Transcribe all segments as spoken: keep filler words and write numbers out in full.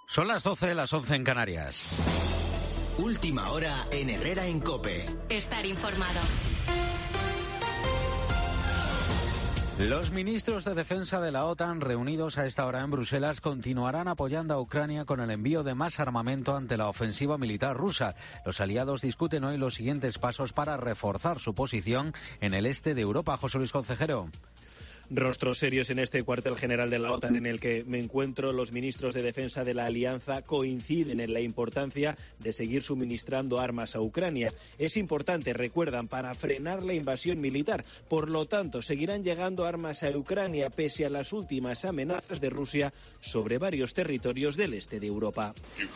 Son las doce, las once en Canarias. Última hora en Herrera en COPE. Estar informado. Los ministros de Defensa de la OTAN reunidos a esta hora en Bruselas continuarán apoyando a Ucrania con el envío de más armamento ante la ofensiva militar rusa. Los aliados discuten hoy los siguientes pasos para reforzar su posición en el este de Europa. José Luis Concejero. Rostros serios en este cuartel general de la OTAN en el que me encuentro. Los ministros de defensa de la alianza coinciden en la importancia de seguir suministrando armas a Ucrania. Es importante, recuerdan, para frenar la invasión militar. Por lo tanto, seguirán llegando armas a Ucrania pese a las últimas amenazas de Rusia sobre varios territorios del este de Europa.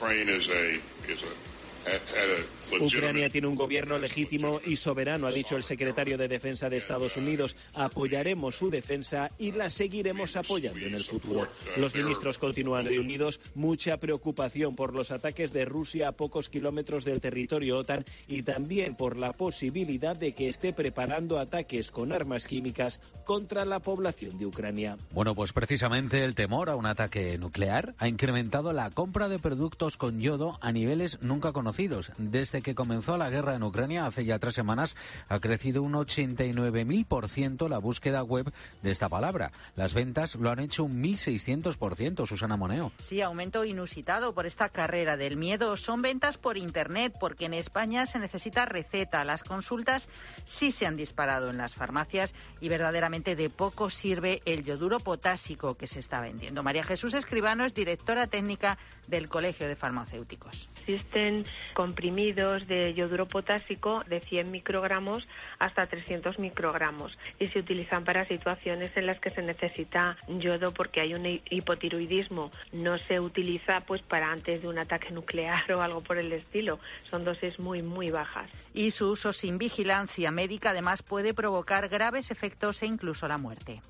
Ucrania tiene un gobierno legítimo y soberano, ha dicho el secretario de Defensa de Estados Unidos. Apoyaremos su defensa y la seguiremos apoyando en el futuro. Los ministros continúan reunidos. Mucha preocupación por los ataques de Rusia a pocos kilómetros del territorio OTAN y también por la posibilidad de que esté preparando ataques con armas químicas contra la población de Ucrania. Bueno, pues precisamente el temor a un ataque nuclear ha incrementado la compra de productos con yodo a niveles nunca conocidos. Desde que comenzó la guerra en Ucrania hace ya tres semanas ha crecido un ochenta y nueve mil por ciento la búsqueda web de esta palabra. Las ventas lo han hecho un mil seiscientos por ciento, Susana Moneo. Sí, aumento inusitado por esta carrera del miedo. Son ventas por Internet porque en España se necesita receta. Las consultas sí se han disparado en las farmacias y verdaderamente de poco sirve el yoduro potásico que se está vendiendo. María Jesús Escribano es directora técnica del Colegio de Farmacéuticos. Existen comprimidos de yoduro potásico de cien microgramos hasta trescientos microgramos y se utilizan para situaciones en las que se necesita yodo porque hay un hipotiroidismo. No se utiliza pues para antes de un ataque nuclear o algo por el estilo. Son dosis muy, muy bajas. Y su uso sin vigilancia médica además puede provocar graves efectos e incluso la muerte.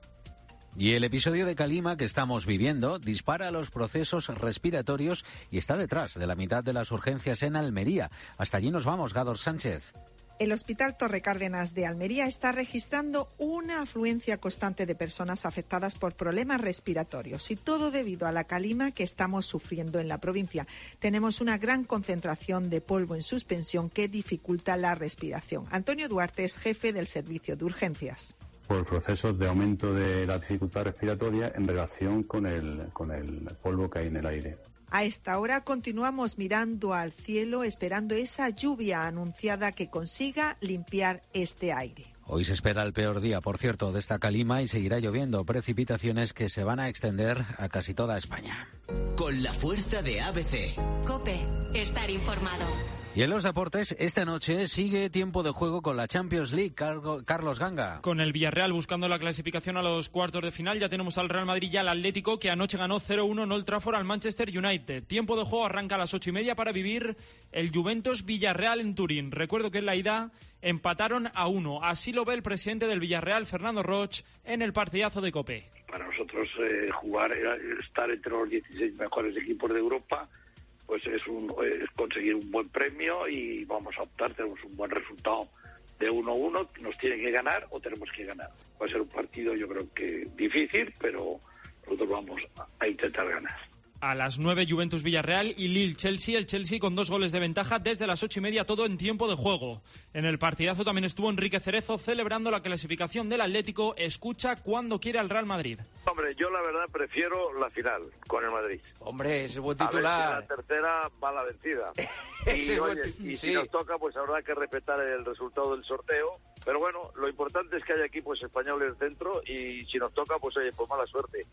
Y el episodio de Calima que estamos viviendo dispara los procesos respiratorios y está detrás de la mitad de las urgencias en Almería. Hasta allí nos vamos, Gador Sánchez. El Hospital Torre Cárdenas de Almería está registrando una afluencia constante de personas afectadas por problemas respiratorios y todo debido a la calima que estamos sufriendo en la provincia. Tenemos una gran concentración de polvo en suspensión que dificulta la respiración. Antonio Duarte es jefe del servicio de urgencias. Por procesos de aumento de la dificultad respiratoria en relación con el, con el polvo que hay en el aire. A esta hora continuamos mirando al cielo esperando esa lluvia anunciada que consiga limpiar este aire. Hoy se espera el peor día, por cierto, de esta calima y seguirá lloviendo, precipitaciones que se van a extender a casi toda España. Con la fuerza de A B C. COPE, estar informado. Y en los deportes, esta noche sigue tiempo de juego con la Champions League. Carlos Ganga. Con el Villarreal buscando la clasificación a los cuartos de final, ya tenemos al Real Madrid y al Atlético, que anoche ganó cero uno en Old Trafford al Manchester United. Tiempo de juego arranca a las ocho y media para vivir el Juventus Villarreal en Turín. Recuerdo que en la ida empataron a uno. Así lo ve el presidente del Villarreal, Fernando Roch, en el partidazo de COPE. Para nosotros eh, jugar, estar entre los dieciséis mejores equipos de Europa, pues es, un, es conseguir un buen premio y vamos a optar, tenemos un buen resultado de uno uno, nos tienen que ganar o tenemos que ganar. Va a ser un partido yo creo que difícil, pero nosotros vamos a intentar ganar. A las nueve Juventus Villarreal y Lille Chelsea, el Chelsea con dos goles de ventaja desde las ocho y media, todo en tiempo de juego. En el partidazo también estuvo Enrique Cerezo celebrando la clasificación del Atlético. Escucha cuando quiere al Real Madrid. Hombre, yo la verdad prefiero la final con el Madrid. Hombre, ese buen titular. A ver si la tercera va la vencida. y, oye, y si sí. nos toca, pues habrá que respetar el resultado del sorteo. Pero bueno, lo importante es que haya equipos españoles dentro y si nos toca, pues oye, pues mala suerte.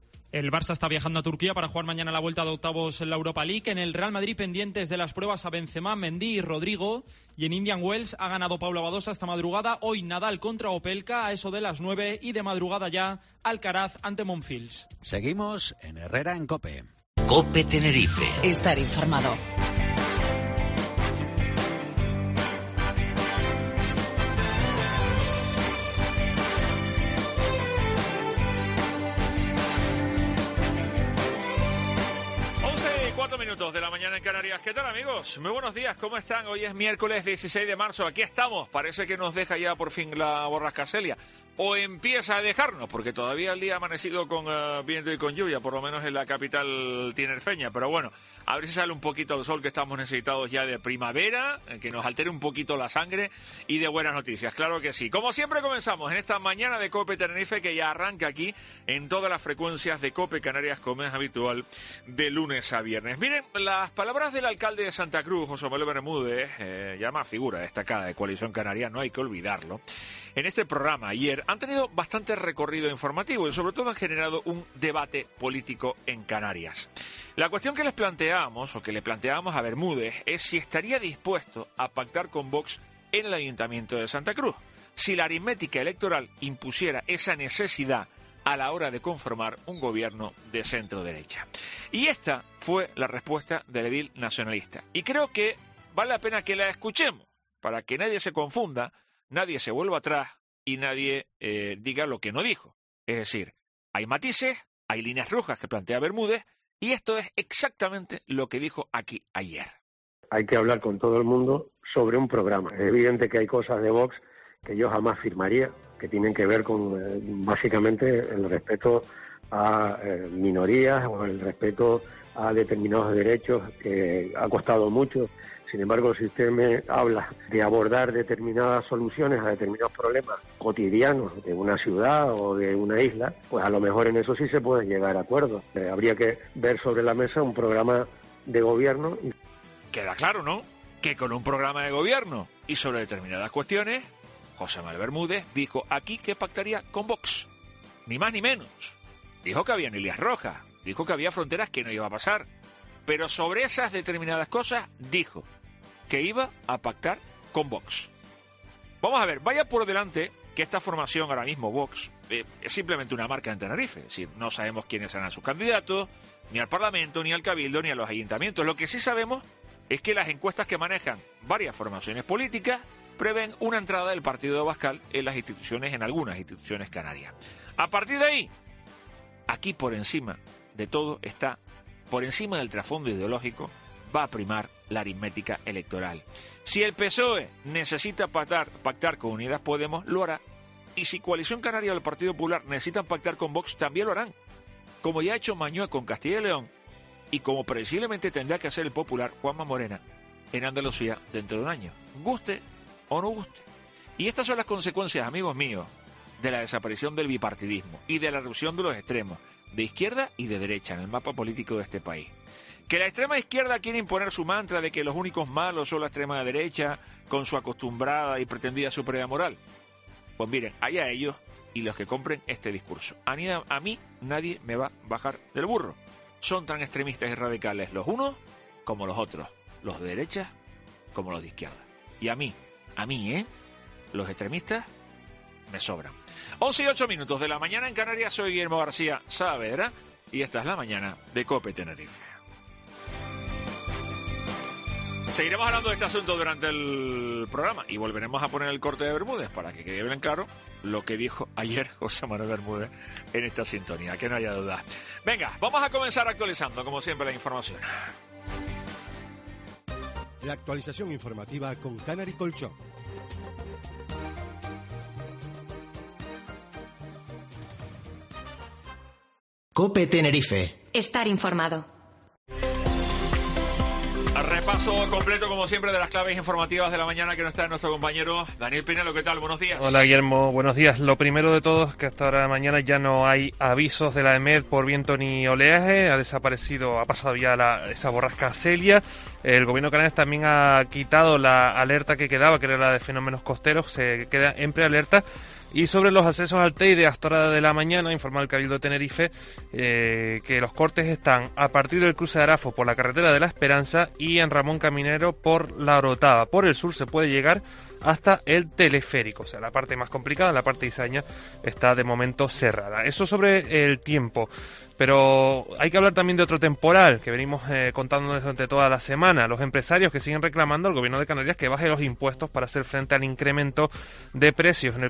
El Barça está viajando a Turquía para jugar mañana la vuelta de octavos en la Europa League. En el Real Madrid pendientes de las pruebas a Benzema, Mendy y Rodrigo. Y en Indian Wells ha ganado Paula Badosa esta madrugada. Hoy Nadal contra Opelka a eso de las nueve y de madrugada ya Alcaraz ante Monfils. Seguimos en Herrera en COPE. COPE Tenerife. Estar informado. Minutos de la mañana en Canarias. ¿Qué tal, amigos? Muy buenos días, ¿cómo están? Hoy es miércoles dieciséis de marzo, aquí estamos. Parece que nos deja ya por fin la borrasca Celia, o empieza a dejarnos, porque todavía el día ha amanecido con uh, viento y con lluvia, por lo menos en la capital tinerfeña, pero bueno, a ver si sale un poquito el sol, que estamos necesitados ya de primavera, que nos altere un poquito la sangre y de buenas noticias, claro que sí. Como siempre comenzamos en esta mañana de COPE Tenerife, que ya arranca aquí en todas las frecuencias de COPE Canarias, como es habitual, de lunes a viernes. Miren, las palabras del alcalde de Santa Cruz, José Manuel Bermúdez, eh, ya más figura destacada de Coalición Canaria, no hay que olvidarlo, en este programa ayer han tenido bastante recorrido informativo y sobre todo han generado un debate político en Canarias. La cuestión que les planteábamos, o que le planteábamos a Bermúdez, es si estaría dispuesto a pactar con Vox en el Ayuntamiento de Santa Cruz, si la aritmética electoral impusiera esa necesidad a la hora de conformar un gobierno de centro-derecha. Y esta fue la respuesta del edil nacionalista. Y creo que vale la pena que la escuchemos, para que nadie se confunda, nadie se vuelva atrás y nadie eh, diga lo que no dijo. Es decir, hay matices, hay líneas rojas que plantea Bermúdez, y esto es exactamente lo que dijo aquí ayer. Hay que hablar con todo el mundo sobre un programa. Es evidente que hay cosas de Vox que yo jamás firmaría, que tienen que ver con eh, básicamente el respeto a eh, minorías o el respeto a determinados derechos que ha costado mucho. Sin embargo, si usted me habla de abordar determinadas soluciones a determinados problemas cotidianos de una ciudad o de una isla, pues a lo mejor en eso sí se puede llegar a acuerdos. Eh, habría que ver sobre la mesa un programa de gobierno. Queda claro, ¿no?, que con un programa de gobierno y sobre determinadas cuestiones, José Manuel Bermúdez dijo aquí que pactaría con Vox. Ni más ni menos. Dijo que había líneas rojas, dijo que había fronteras que no iba a pasar. Pero sobre esas determinadas cosas dijo que iba a pactar con Vox. Vamos a ver, vaya por delante que esta formación ahora mismo, Vox, eh, es simplemente una marca en Tenerife. Es decir, no sabemos quiénes serán sus candidatos, ni al Parlamento, ni al Cabildo, ni a los ayuntamientos. Lo que sí sabemos es que las encuestas que manejan varias formaciones políticas prevén una entrada del partido de Abascal en las instituciones, en algunas instituciones canarias. A partir de ahí, aquí por encima de todo está, por encima del trasfondo ideológico, va a primar la aritmética electoral. Si el P S O E necesita pactar, pactar con Unidas Podemos, lo hará. Y si Coalición Canaria o el Partido Popular necesitan pactar con Vox, también lo harán. Como ya ha hecho Mañueco con Castilla y León, y como previsiblemente tendrá que hacer el popular Juanma Morena en Andalucía dentro de un año. Guste o no guste. Y estas son las consecuencias, amigos míos, de la desaparición del bipartidismo y de la erupción de los extremos, de izquierda y de derecha, en el mapa político de este país. Que la extrema izquierda quiere imponer su mantra de que los únicos malos son la extrema derecha, con su acostumbrada y pretendida superioridad moral. Pues miren, allá ellos y los que compren este discurso. A mí, a mí nadie me va a bajar del burro. Son tan extremistas y radicales los unos como los otros, los de derecha como los de izquierda. Y a mí, a mí, ¿eh? Los extremistas me sobran. once y ocho minutos de la mañana en Canarias, soy Guillermo García Saavedra y esta es la mañana de COPE Tenerife. Seguiremos hablando de este asunto durante el programa y volveremos a poner el corte de Bermúdez para que quede bien claro lo que dijo ayer José Manuel Bermúdez en esta sintonía, que no haya duda. Venga, vamos a comenzar actualizando, como siempre, la información. La actualización informativa con Canary Colchón. COPE Tenerife. Estar informado. Repaso completo, como siempre, de las claves informativas de la mañana que nos trae nuestro compañero Daniel Pinelo. ¿Qué tal? Buenos días. Hola, Guillermo. Buenos días. Lo primero de todo es que hasta ahora de mañana ya no hay avisos de la EMET por viento ni oleaje. Ha desaparecido, ha pasado ya la, esa borrasca Celia. El gobierno de Canarias también ha quitado la alerta que quedaba, que era la de fenómenos costeros. Se queda en prealerta. Y sobre los accesos al Teide, hasta hora de la mañana, informa el Cabildo de Tenerife eh, que los cortes están a partir del cruce de Arafo por la carretera de la Esperanza y en Ramón Caminero por la Orotava. Por el sur se puede llegar hasta el teleférico, o sea, la parte más complicada, la parte Izaña, está de momento cerrada. Eso sobre el tiempo. Pero hay que hablar también de otro temporal que venimos eh, contándonos durante toda la semana. Los empresarios que siguen reclamando al gobierno de Canarias que baje los impuestos para hacer frente al incremento de precios en el combustible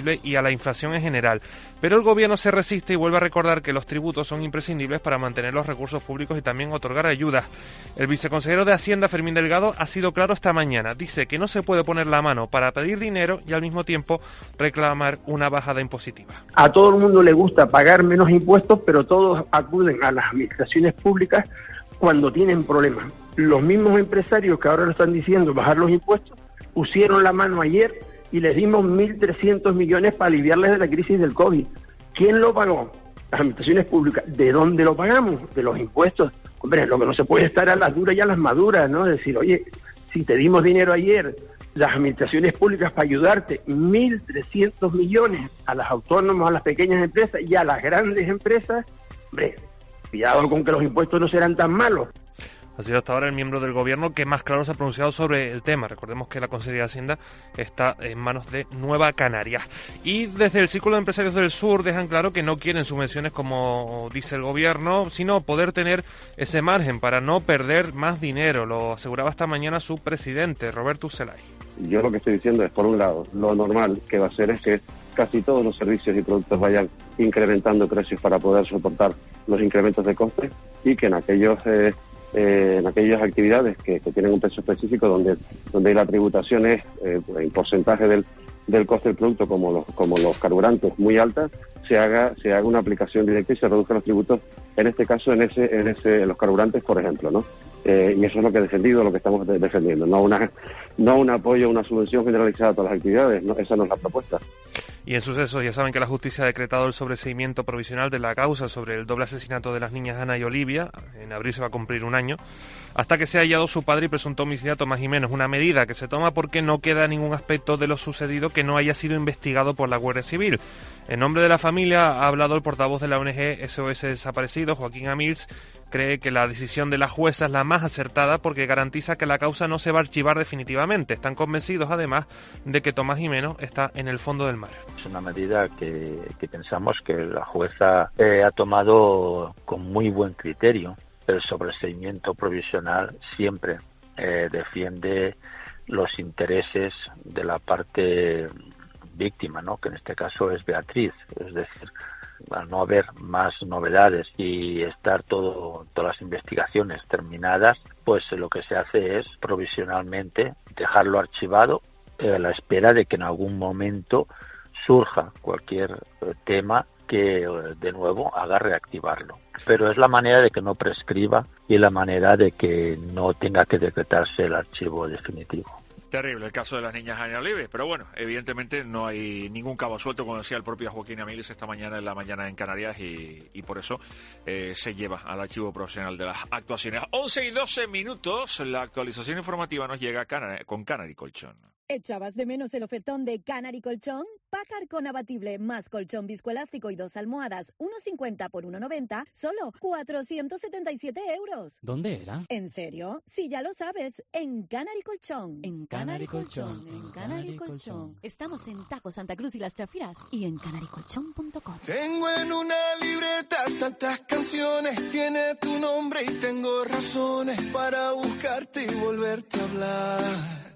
combustible y a la inflación en general. Pero el gobierno se resiste y vuelve a recordar que los tributos son imprescindibles para mantener los recursos públicos y también otorgar ayudas. El viceconsejero de Hacienda, Fermín Delgado, ha sido claro esta mañana. Dice que no se puede poner la mano para pedir dinero y al mismo tiempo reclamar una bajada impositiva. A todo el mundo le gusta pagar menos impuestos, pero todos acuden a las administraciones públicas cuando tienen problemas. Los mismos empresarios que ahora lo están diciendo bajar los impuestos, pusieron la mano ayer y les dimos mil trescientos millones para aliviarles de la crisis del COVID. ¿Quién lo pagó? Las administraciones públicas. ¿De dónde lo pagamos? De los impuestos. Hombre, lo que no se puede estar a las duras y a las maduras, ¿no? Es decir, oye, si te dimos dinero ayer, las administraciones públicas para ayudarte, mil trescientos millones a las autónomas, a las pequeñas empresas y a las grandes empresas, hombre, cuidado con que los impuestos no serán tan malos. Ha sido hasta ahora el miembro del gobierno que más claro se ha pronunciado sobre el tema. Recordemos que la Consejería de Hacienda está en manos de Nueva Canarias. Y desde el Círculo de Empresarios del Sur dejan claro que no quieren subvenciones como dice el gobierno, sino poder tener ese margen para no perder más dinero. Lo aseguraba esta mañana su presidente, Roberto Ucelay. Yo lo que estoy diciendo es, por un lado, lo normal que va a ser es que casi todos los servicios y productos vayan incrementando precios para poder soportar los incrementos de costes y que en aquellos... Eh, Eh, en aquellas actividades que, que tienen un peso específico donde donde la tributación es eh, en porcentaje del, del coste del producto como los como los carburantes muy altas, se haga se haga una aplicación directa y se reduzcan los tributos, en este caso en ese en ese en los carburantes, por ejemplo, ¿no? Eh, y eso es lo que he defendido, lo que estamos de, defendiendo, no una no un apoyo, una subvención generalizada a todas las actividades, ¿no? Esa no es la propuesta. Y en sucesos, ya saben que la justicia ha decretado el sobreseimiento provisional de la causa sobre el doble asesinato de las niñas Ana y Olivia. En abril se va a cumplir un año, hasta que se ha hallado su padre y presunto homicida Tomás Jiménez. Una medida que se toma porque no queda ningún aspecto de lo sucedido que no haya sido investigado por la Guardia Civil. En nombre de la familia ha hablado el portavoz de la O N G S O S Desaparecidos, Joaquín Amils. Cree que la decisión de la jueza es la más acertada porque garantiza que la causa no se va a archivar definitivamente. Están convencidos, además, de que Tomás Jiménez está en el fondo del mar. Es una medida que, que pensamos que la jueza eh, ha tomado con muy buen criterio. El sobreseimiento provisional siempre eh, defiende los intereses de la parte víctima, ¿no? Que en este caso es Beatriz. Es decir, al no haber más novedades y estar todo todas las investigaciones terminadas, pues lo que se hace es provisionalmente dejarlo archivado eh, a la espera de que en algún momento surja cualquier eh, tema que eh, de nuevo haga reactivarlo. Pero es la manera de que no prescriba y la manera de que no tenga que decretarse el archivo definitivo. Terrible el caso de las niñas Ana y Olivia, pero bueno, evidentemente no hay ningún cabo suelto, como decía el propio Joaquín Amils esta mañana en la mañana en Canarias, y, y por eso eh, se lleva al archivo profesional de las actuaciones. once y doce minutos, la actualización informativa nos llega a Canary, con Canary Colchón. ¿Echabas de menos el ofertón de Canary Colchón? Pacar con abatible más colchón viscoelástico y dos almohadas, uno cincuenta por uno noventa, solo cuatrocientos setenta y siete euros. ¿Dónde era? ¿En serio? Si ya lo sabes, en Canary Colchón. En Canary Colchón, en Canary Colchón. Estamos en Taco Santa Cruz y Las Chafiras y en canary colchón punto com. Tengo en una libreta tantas canciones, tiene tu nombre y tengo razones para buscarte y volverte a hablar.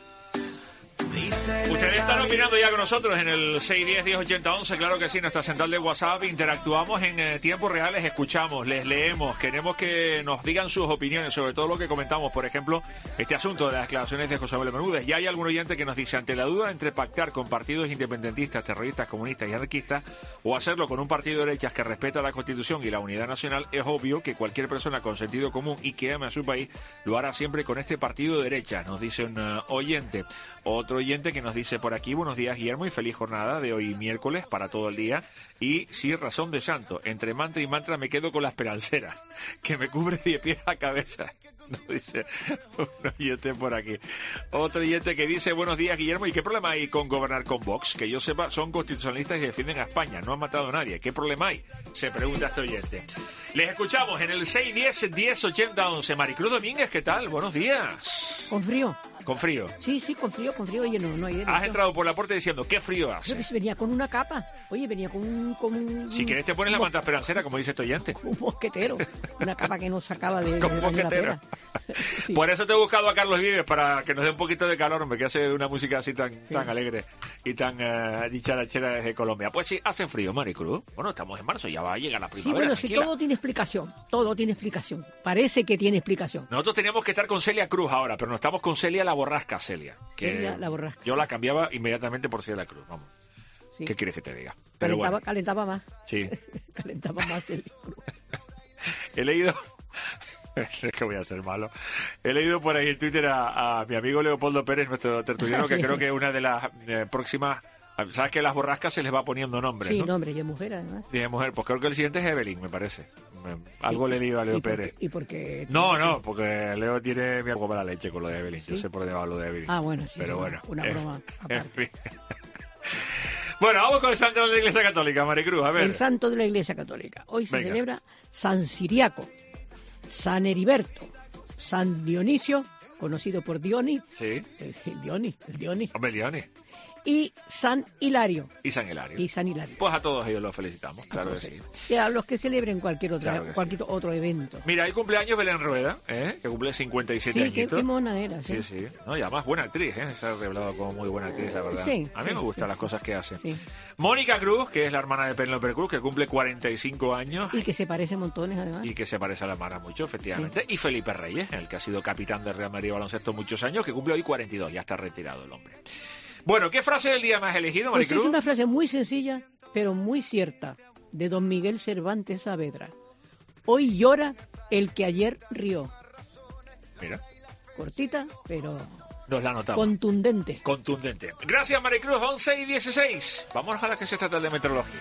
Ustedes están opinando ya con nosotros en el seis diez, diez ochenta, once, claro que sí, nuestra central de WhatsApp, interactuamos en eh, tiempos reales, escuchamos, les leemos, queremos que nos digan sus opiniones sobre todo lo que comentamos, por ejemplo, este asunto de las declaraciones de José Manuel Bermúdez. Ya hay algún oyente que nos dice, ante la duda entre pactar con partidos independentistas, terroristas, comunistas y anarquistas, o hacerlo con un partido de derechas que respeta la Constitución y la unidad nacional, es obvio que cualquier persona con sentido común y que ame a su país, lo hará siempre con este partido de derechas, nos dice un uh, oyente. Otro oyente que nos dice por aquí, buenos días Guillermo y feliz jornada de hoy miércoles para todo el día. Y sí, razón de santo, entre mantra y mantra me quedo con la esperancera, que me cubre de pies a cabeza. Nos dice un oyente por aquí. Otro oyente que dice, buenos días Guillermo, ¿y qué problema hay con gobernar con Vox? Que yo sepa, son constitucionalistas y defienden a España, no han matado a nadie. ¿Qué problema hay? Se pregunta este oyente. Les escuchamos en el seis diez, diez ochenta, once. Maricruz Domínguez, ¿qué tal? Buenos días. Con frío. ¿Con frío? Sí, sí, con frío, con frío. Oye, no, no hay... Has entrado por la puerta diciendo, ¿qué frío hace? Creo que venía con una capa. Oye, venía con un... Con un si quieres te pones la manta esperancera, como dice este oyente. Un mosquetero. Una capa que no sacaba de, con de mosquetero. Sí. Por eso te he buscado a Carlos Vives, para que nos dé un poquito de calor, hombre, que hace una música así tan, sí. tan alegre y tan uh, dicharachera desde Colombia. Pues sí, hace frío, Maricruz. Bueno, estamos en marzo, ya va a llegar la primavera. Sí, bueno, si todo tiene explicación. Todo tiene explicación. Parece que tiene explicación. Nosotros teníamos que estar con Celia Cruz ahora, pero no estamos con Celia la Borrasca, Celia. Que Celia la Borrasca. Yo la cambiaba inmediatamente por Celia Cruz, vamos. Sí. ¿Qué quieres que te diga? Pero calentaba, bueno. calentaba más. Sí. calentaba más Celia Cruz. He leído... Es que voy a ser malo. He leído por ahí en Twitter a, a mi amigo Leopoldo Pérez, nuestro tertuliano, sí. que creo que es una de las eh, próximas... ¿Sabes que a las borrascas se les va poniendo nombre? Sí, ¿no? nombre, y es mujer además. Y es mujer, pues creo que el siguiente es Evelyn, me parece. Algo le he leído a Leo ¿Y Pérez. Por qué, ¿Y por qué? No, no, porque Leo tiene mi algo para la leche con lo de Evelyn. ¿Sí? Yo sé por dónde va lo de Evelyn. Ah, bueno, sí. Pero bueno. Una eh, broma en fin. Bueno, vamos con el santo de la Iglesia Católica, Maricruz, a ver. El santo de la Iglesia Católica. Hoy se Venga. celebra San Ciriaco, San Heriberto, San Dionisio, conocido por Dioni. Sí. El, el Dioni, el Dioni. Hombre, Dioni. Y San Hilario. Y San Hilario. Y San Hilario. Pues a todos ellos los felicitamos, claro que sí. Y a los que celebren cualquier, otra, Claro que cualquier sí. otro evento. Mira, hay cumpleaños Belén Rueda, ¿eh? Que cumple cincuenta y siete Sí, añitos. qué, qué mona era. Sí, sí. sí. No, y además buena actriz, ¿eh? Se ha revelado como muy buena actriz, la verdad. Sí, a mí sí, me gustan sí, las cosas que hace. Sí. Mónica Cruz, que es la hermana de Penélope Cruz, que cumple cuarenta y cinco años. Y que se parece montones, además. Y que se parece a la hermana mucho, efectivamente. Sí. Y Felipe Reyes, el que ha sido capitán de Real Madrid Baloncesto muchos años, que cumple hoy cuarenta y dos. Ya está retirado el hombre. Bueno, ¿qué frase del día me has elegido, Maricruz? Pues es una frase muy sencilla, pero muy cierta, de don Miguel Cervantes Saavedra. Hoy llora el que ayer rió. Mira. Cortita, pero... Nos la anotamos. Contundente. Contundente. Gracias, Maricruz. once y dieciséis. Vamos a la que se trata de meteorología.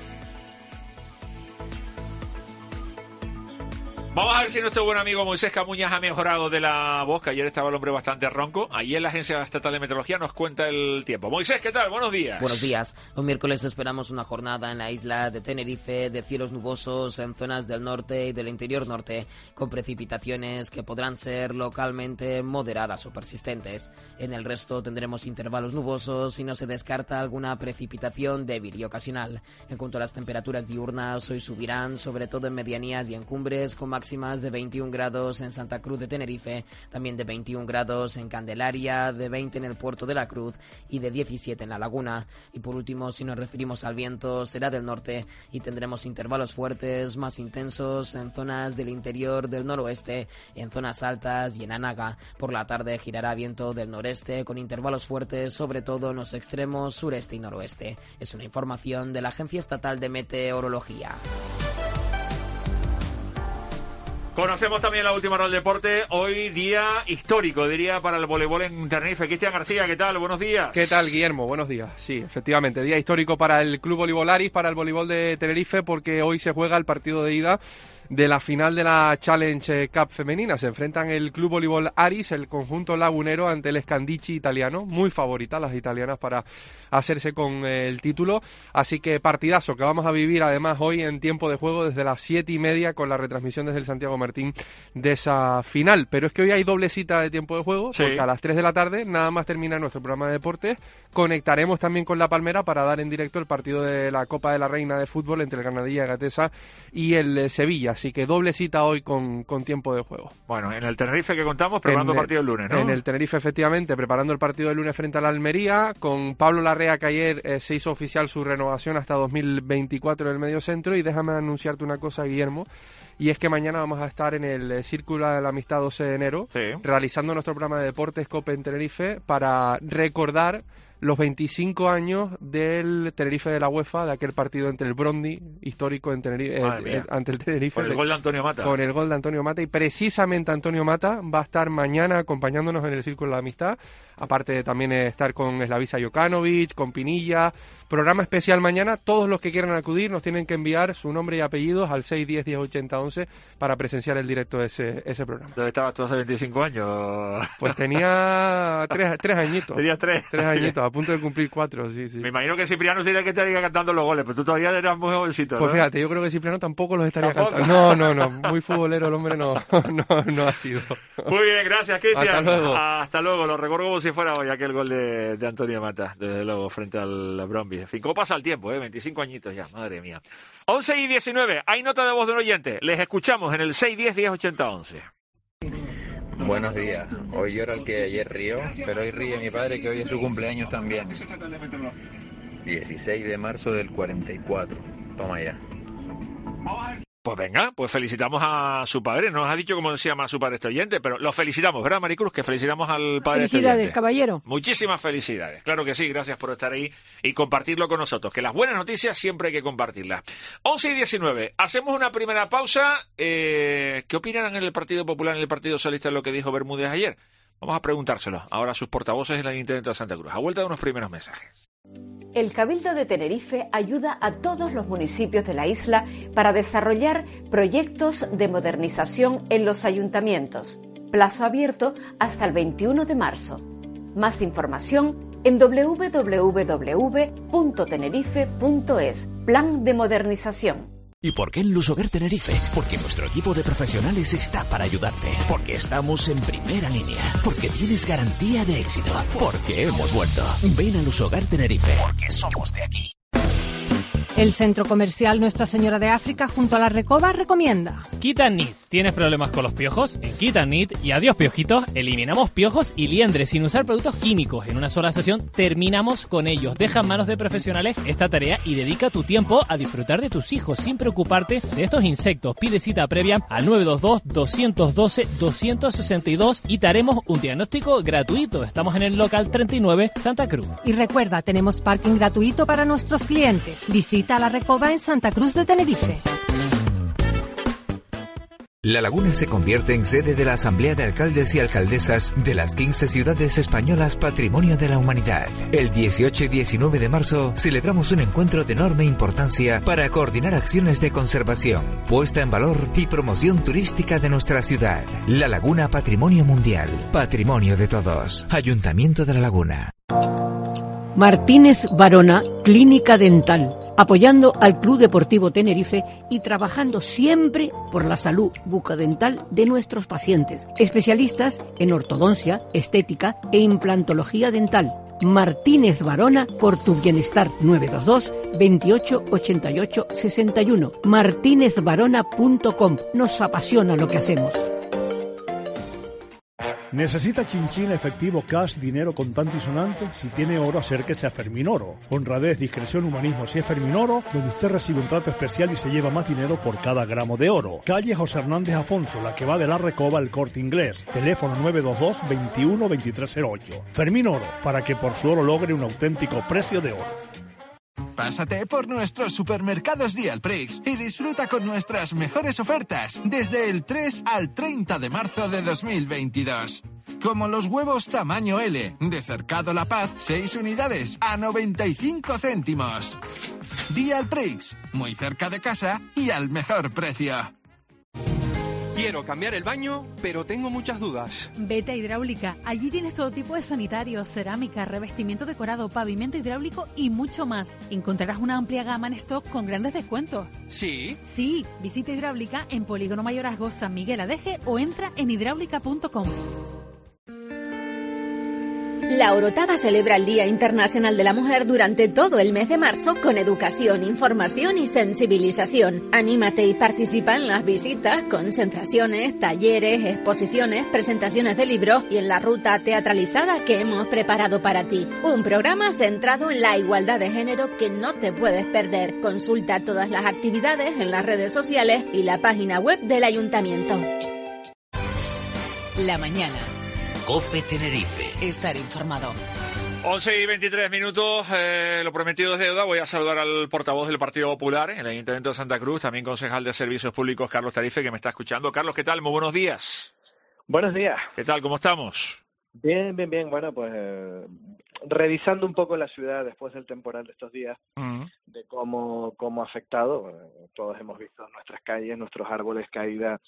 Vamos a ver si nuestro buen amigo Moisés Camuñas ha mejorado de la voz, que ayer estaba el hombre bastante ronco. Allí en la Agencia Estatal de Meteorología nos cuenta el tiempo. Moisés, ¿qué tal? Buenos días. Buenos días. Un miércoles esperamos una jornada en la isla de Tenerife de cielos nubosos en zonas del norte y del interior norte, con precipitaciones que podrán ser localmente moderadas o persistentes. En el resto tendremos intervalos nubosos y no se descarta alguna precipitación débil y ocasional. En cuanto a las temperaturas diurnas, hoy subirán, sobre todo en medianías y en cumbres, con máximas de veintiún grados en Santa Cruz de Tenerife, también de veintiún grados en Candelaria, de veinte en el Puerto de la Cruz y de diecisiete en La Laguna. Y por último, si nos referimos al viento, será del norte y tendremos intervalos fuertes más intensos en zonas del interior del noroeste, en zonas altas y en Anaga. Por la tarde girará viento del noreste con intervalos fuertes, sobre todo en los extremos sureste y noroeste. Es una información de la Agencia Estatal de Meteorología. Conocemos también la última hora del deporte. Hoy día histórico, diría, para el voleibol en Tenerife. Cristian García, ¿qué tal? Buenos días. ¿Qué tal, Guillermo? Buenos días. Sí, efectivamente, día histórico para el Club Voleibol Aris, para el voleibol de Tenerife, porque hoy se juega el partido de ida de la final de la Challenge Cup femenina. Se enfrentan el Club Voleibol Aris, el conjunto lagunero, ante el Scandicci italiano. Muy favorita las italianas para hacerse con el título. Así que partidazo que vamos a vivir además hoy en tiempo de juego desde las siete y media con la retransmisión desde el Santiago Martín de esa final. Pero es que hoy hay doble cita de tiempo de juego, sí, porque a las tres de la tarde nada más termina nuestro programa de deportes. Conectaremos también con La Palmera para dar en directo el partido de la Copa de la Reina de Fútbol entre el Granadilla Gatesa y el Sevilla. Así que doble cita hoy con, con tiempo de juego. Bueno, en el Tenerife que contamos, preparando el partido el lunes, ¿no? En el Tenerife, efectivamente, preparando el partido del lunes frente a la Almería, con Pablo Larrea, que ayer eh, se hizo oficial su renovación hasta dos mil veinticuatro en el medio centro. Y déjame anunciarte una cosa, Guillermo, y es que mañana vamos a estar en el eh, Círculo de la Amistad doce de enero, sí, realizando nuestro programa de deportes COPE en Tenerife para recordar los veinticinco años del Tenerife de la UEFA, de aquel partido entre el Brondi, histórico en Tenerife, eh, eh, ante el Tenerife. Con el gol de Antonio Mata. Con el gol de Antonio Mata, y precisamente Antonio Mata va a estar mañana acompañándonos en el Círculo de la Amistad, aparte de también estar con Slavisa Jokanovic, con Pinilla. Programa especial mañana. Todos los que quieran acudir nos tienen que enviar su nombre y apellidos al seis diez diez ochenta once para presenciar el directo de ese, ese programa. ¿Dónde estabas tú hace veinticinco años? Pues tenía tres, tres añitos. Tenías tres. Tres añitos. punto de cumplir cuatro, sí, sí. Me imagino que Cipriano sería el que estaría cantando los goles, pero tú todavía eras muy jovencito, ¿no? Pues fíjate, yo creo que Cipriano tampoco los estaría ¿Tampoco? cantando. No, no, no, muy futbolero el hombre no, no, no ha sido. Muy bien, gracias, Cristian. Hasta luego. Hasta luego, lo recuerdo como si fuera hoy aquel gol de, de Antonio Mata, desde luego, frente al Brøndby. En fin, ¿cómo pasa el tiempo, eh? veinticinco añitos ya, madre mía. once y diecinueve, hay nota de voz de un oyente. Les escuchamos en el seis diez diez ochenta once. Buenos días. Hoy llora el que ayer rió, pero hoy ríe mi padre que hoy es su cumpleaños también. dieciséis de marzo del cuarenta y cuatro. Toma ya. Pues venga, pues felicitamos a su padre. No nos ha dicho cómo se llama su padre este oyente, pero lo felicitamos, ¿verdad, Maricruz? Que felicitamos al padre de este oyente. Felicidades, caballero. Muchísimas felicidades. Claro que sí, gracias por estar ahí y compartirlo con nosotros. Que las buenas noticias siempre hay que compartirlas. once y diecinueve, hacemos una primera pausa. Eh, ¿Qué opinarán en el Partido Popular y en el Partido Socialista de lo que dijo Bermúdez ayer? Vamos a preguntárselo ahora a sus portavoces en el Ayuntamiento de Santa Cruz. A vuelta de unos primeros mensajes. El Cabildo de Tenerife ayuda a todos los municipios de la isla para desarrollar proyectos de modernización en los ayuntamientos. Plazo abierto hasta el veintiuno de marzo. Más información en doble u doble u doble u punto tenerife punto es. Plan de modernización. ¿Y por qué en Lusoguer Tenerife? Porque nuestro equipo de profesionales está para ayudarte. Porque estamos en primera línea. Porque tienes garantía de éxito. Porque hemos vuelto. Ven a Lusoguer Tenerife. Porque somos de aquí. El centro comercial Nuestra Señora de África junto a la Recoba recomienda. Kit and Knit. ¿Tienes problemas con los piojos? En Kit and Knit y adiós piojitos, eliminamos piojos y liendres sin usar productos químicos. En una sola sesión terminamos con ellos. Deja en manos de profesionales esta tarea y dedica tu tiempo a disfrutar de tus hijos sin preocuparte de estos insectos. Pide cita previa al nueve dos dos, dos uno dos, dos seis dos y te haremos un diagnóstico gratuito. Estamos en el local treinta y nueve Santa Cruz. Y recuerda, tenemos parking gratuito para nuestros clientes. Visita a la Recoba en Santa Cruz de Tenerife. La Laguna se convierte en sede de la Asamblea de Alcaldes y Alcaldesas de las quince ciudades españolas Patrimonio de la Humanidad. El dieciocho y diecinueve de marzo celebramos un encuentro de enorme importancia para coordinar acciones de conservación, puesta en valor y promoción turística de nuestra ciudad. La Laguna Patrimonio Mundial. Patrimonio de todos. Ayuntamiento de La Laguna. Martínez Varona, Clínica Dental, apoyando al Club Deportivo Tenerife y trabajando siempre por la salud bucodental de nuestros pacientes. Especialistas en ortodoncia, estética e implantología dental. Martínez Varona, por tu bienestar. Nueve dos dos, veintiocho ochenta y ocho sesenta y uno. martínez varona punto com. Nos apasiona lo que hacemos. ¿Necesita chinchín, efectivo, cash, dinero contante y sonante? Si tiene oro, acérquese a Fermín Oro. Honradez, discreción, humanismo. Si es Fermín Oro, donde usted recibe un trato especial y se lleva más dinero por cada gramo de oro. Calle José Hernández Afonso, la que va de la Recoba al Corte Inglés. Teléfono nueve dos dos, veintiuno veintitrés cero ocho. Fermín Oro, para que por su oro logre un auténtico precio de oro. Pásate por nuestros supermercados Dialprix y disfruta con nuestras mejores ofertas desde el tres al treinta de marzo de dos mil veintidós. Como los huevos tamaño L de Cercado La Paz, seis unidades a noventa y cinco céntimos. Dialprix, muy cerca de casa y al mejor precio. Quiero cambiar el baño, pero tengo muchas dudas. Vete a Hidráulica. Allí tienes todo tipo de sanitarios, cerámica, revestimiento decorado, pavimento hidráulico y mucho más. Encontrarás una amplia gama en stock con grandes descuentos. ¿Sí? Sí, visita Hidráulica en Polígono Mayorazgo, San Miguel Adeje o entra en hidráulica punto com. La Orotava celebra el Día Internacional de la Mujer durante todo el mes de marzo con educación, información y sensibilización. Anímate y participa en las visitas, concentraciones, talleres, exposiciones, presentaciones de libros y en la ruta teatralizada que hemos preparado para ti. Un programa centrado en la igualdad de género que no te puedes perder. Consulta todas las actividades en las redes sociales y la página web del Ayuntamiento. La mañana. COPE Tenerife. Estar informado. once y veintitrés minutos, eh, lo prometido es deuda. Voy a saludar al portavoz del Partido Popular en el Ayuntamiento de Santa Cruz, también concejal de Servicios Públicos, Carlos Tarife, que me está escuchando. Carlos, ¿qué tal? Muy buenos días. Buenos días. ¿Qué tal? ¿Cómo estamos? Bien, bien, bien. Bueno, pues eh, revisando un poco la ciudad después del temporal de estos días, uh-huh. de cómo, cómo ha afectado. Eh, todos hemos visto nuestras calles, nuestros árboles, caída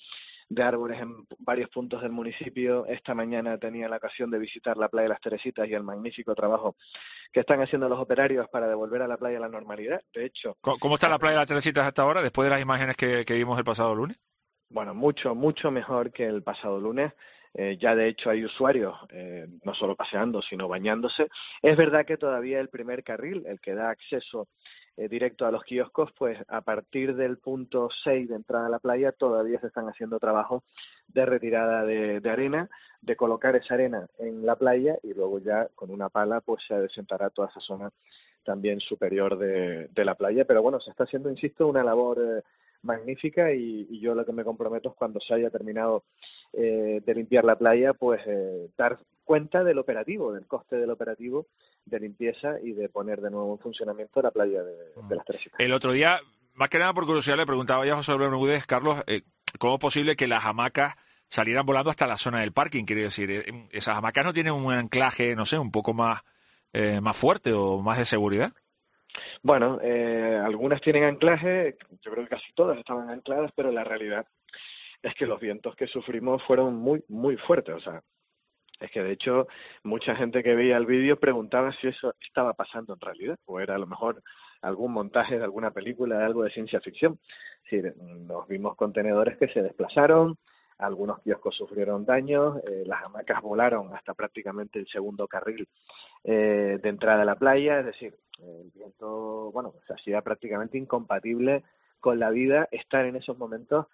de árboles en varios puntos del municipio. Esta mañana tenía la ocasión de visitar la playa de las Teresitas y el magnífico trabajo que están haciendo los operarios para devolver a la playa la normalidad. De hecho, ¿cómo está la playa de las Teresitas hasta ahora, después de las imágenes que, que vimos el pasado lunes? Bueno, mucho, mucho mejor que el pasado lunes. Eh, ya de hecho hay usuarios, eh, no solo paseando, sino bañándose. Es verdad que todavía el primer carril, el que da acceso eh, directo a los kioscos, pues a partir del punto seis de entrada a la playa todavía se están haciendo trabajos de retirada de, de arena, de colocar esa arena en la playa y luego ya con una pala pues se adecentará toda esa zona también superior de, de la playa. Pero bueno, se está haciendo, insisto, una labor eh, magnífica y, y yo lo que me comprometo es cuando se haya terminado eh, de limpiar la playa, pues eh, dar cuenta del operativo, del coste del operativo de limpieza y de poner de nuevo en funcionamiento la playa de, de las Teresitas. El otro día, más que nada por curiosidad, le preguntaba ya a José Bermúdez, Carlos, eh, ¿cómo es posible que las hamacas salieran volando hasta la zona del parking? Quiere decir, eh, ¿esas hamacas no tienen un anclaje, no sé, un poco más, eh, más fuerte o más de seguridad? Bueno, eh, algunas tienen anclaje, yo creo que casi todas estaban ancladas, pero la realidad es que los vientos que sufrimos fueron muy, muy fuertes. O sea, es que de hecho mucha gente que veía el vídeo preguntaba si eso estaba pasando en realidad o era a lo mejor algún montaje de alguna película, de algo de ciencia ficción. Es decir, nos vimos contenedores que se desplazaron, algunos kioscos sufrieron daños, eh, las hamacas volaron hasta prácticamente el segundo carril eh, de entrada a la playa, es decir, el viento, bueno, se hacía prácticamente incompatible con la vida estar en esos momentos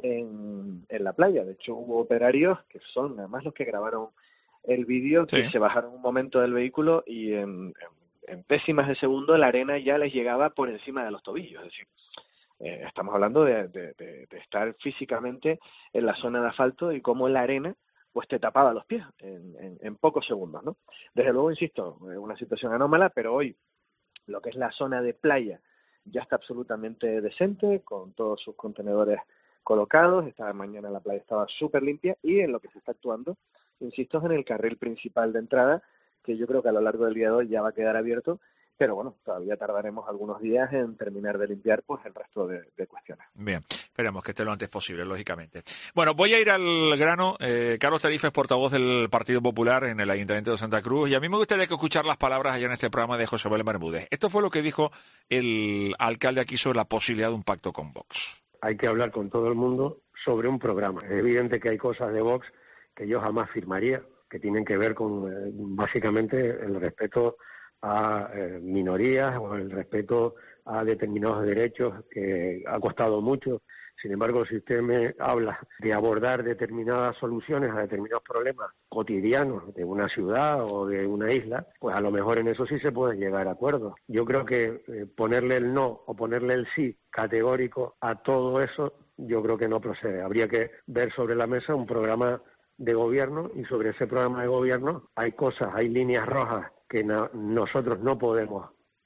en, en la playa. De hecho, hubo operarios que son además los que grabaron el vídeo, que sí. se bajaron un momento del vehículo y en, en, en décimas de segundo la arena ya les llegaba por encima de los tobillos, es decir, Eh, estamos hablando de, de, de, de estar físicamente en la zona de asfalto y cómo la arena pues te tapaba los pies en, en, en pocos segundos, ¿no? Desde luego, insisto, es una situación anómala, pero hoy lo que es la zona de playa ya está absolutamente decente, con todos sus contenedores colocados. Esta mañana la playa estaba súper limpia y en lo que se está actuando, insisto, es en el carril principal de entrada, que yo creo que a lo largo del día de hoy ya va a quedar abierto. Pero bueno, todavía tardaremos algunos días en terminar de limpiar pues el resto de, de cuestiones. Bien, esperemos que esté lo antes posible, lógicamente. Bueno, voy a ir al grano. Eh, Carlos Tarifa es portavoz del Partido Popular en el Ayuntamiento de Santa Cruz y a mí me gustaría que escuchar las palabras allá en este programa de José Manuel Bermúdez. Esto fue lo que dijo el alcalde aquí sobre la posibilidad de un pacto con Vox. Hay que hablar con todo el mundo sobre un programa. Es evidente que hay cosas de Vox que yo jamás firmaría, que tienen que ver con eh, básicamente el respeto a eh, minorías o el respeto a determinados derechos que ha costado mucho. Sin embargo, si usted me habla de abordar determinadas soluciones a determinados problemas cotidianos de una ciudad o de una isla, pues a lo mejor en eso sí se pueden llegar a acuerdos. Yo creo que eh, ponerle el no o ponerle el sí categórico a todo eso, yo creo que no procede. Habría que ver sobre la mesa un programa de gobierno y sobre ese programa de gobierno hay cosas, hay líneas rojas que no, nosotros no podemos.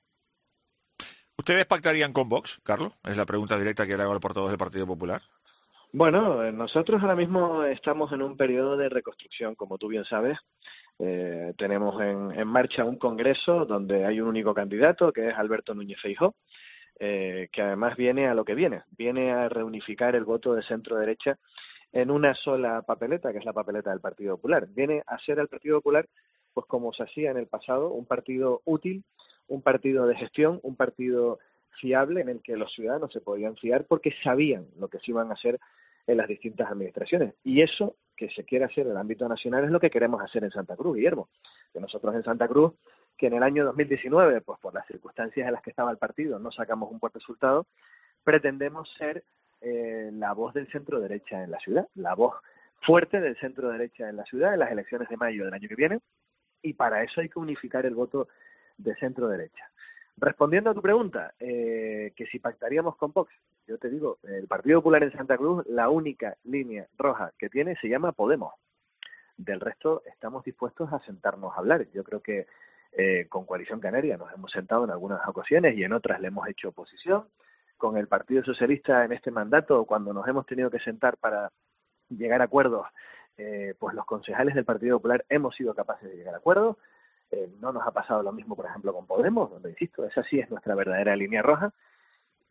¿Ustedes pactarían con Vox, Carlos? Es la pregunta directa que le hago al portavoz del Partido Popular. Bueno, nosotros ahora mismo estamos en un periodo de reconstrucción, como tú bien sabes. Eh, tenemos en, en marcha un congreso donde hay un único candidato, que es Alberto Núñez Feijóo, eh, que además viene a lo que viene. Viene a reunificar el voto de centro-derecha en una sola papeleta, que es la papeleta del Partido Popular. Viene a ser al Partido Popular, pues como se hacía en el pasado, un partido útil, un partido de gestión, un partido fiable en el que los ciudadanos se podían fiar porque sabían lo que se iban a hacer en las distintas administraciones. Y eso que se quiere hacer en el ámbito nacional es lo que queremos hacer en Santa Cruz, Guillermo. Que nosotros en Santa Cruz, que en el año dos mil diecinueve, pues por las circunstancias en las que estaba el partido, no sacamos un buen resultado, pretendemos ser eh, la voz del centro-derecha en la ciudad, la voz fuerte del centro-derecha en la ciudad en las elecciones de mayo del año que viene, y para eso hay que unificar el voto de centro-derecha. Respondiendo a tu pregunta, eh, que si pactaríamos con Vox, yo te digo, el Partido Popular en Santa Cruz, la única línea roja que tiene se llama Podemos. Del resto estamos dispuestos a sentarnos a hablar. Yo creo que eh, con Coalición Canaria nos hemos sentado en algunas ocasiones y en otras le hemos hecho oposición. Con el Partido Socialista en este mandato, cuando nos hemos tenido que sentar para llegar a acuerdos, eh, pues los concejales del Partido Popular hemos sido capaces de llegar a acuerdos. Eh, no nos ha pasado lo mismo, por ejemplo, con Podemos, donde, insisto, esa sí es nuestra verdadera línea roja.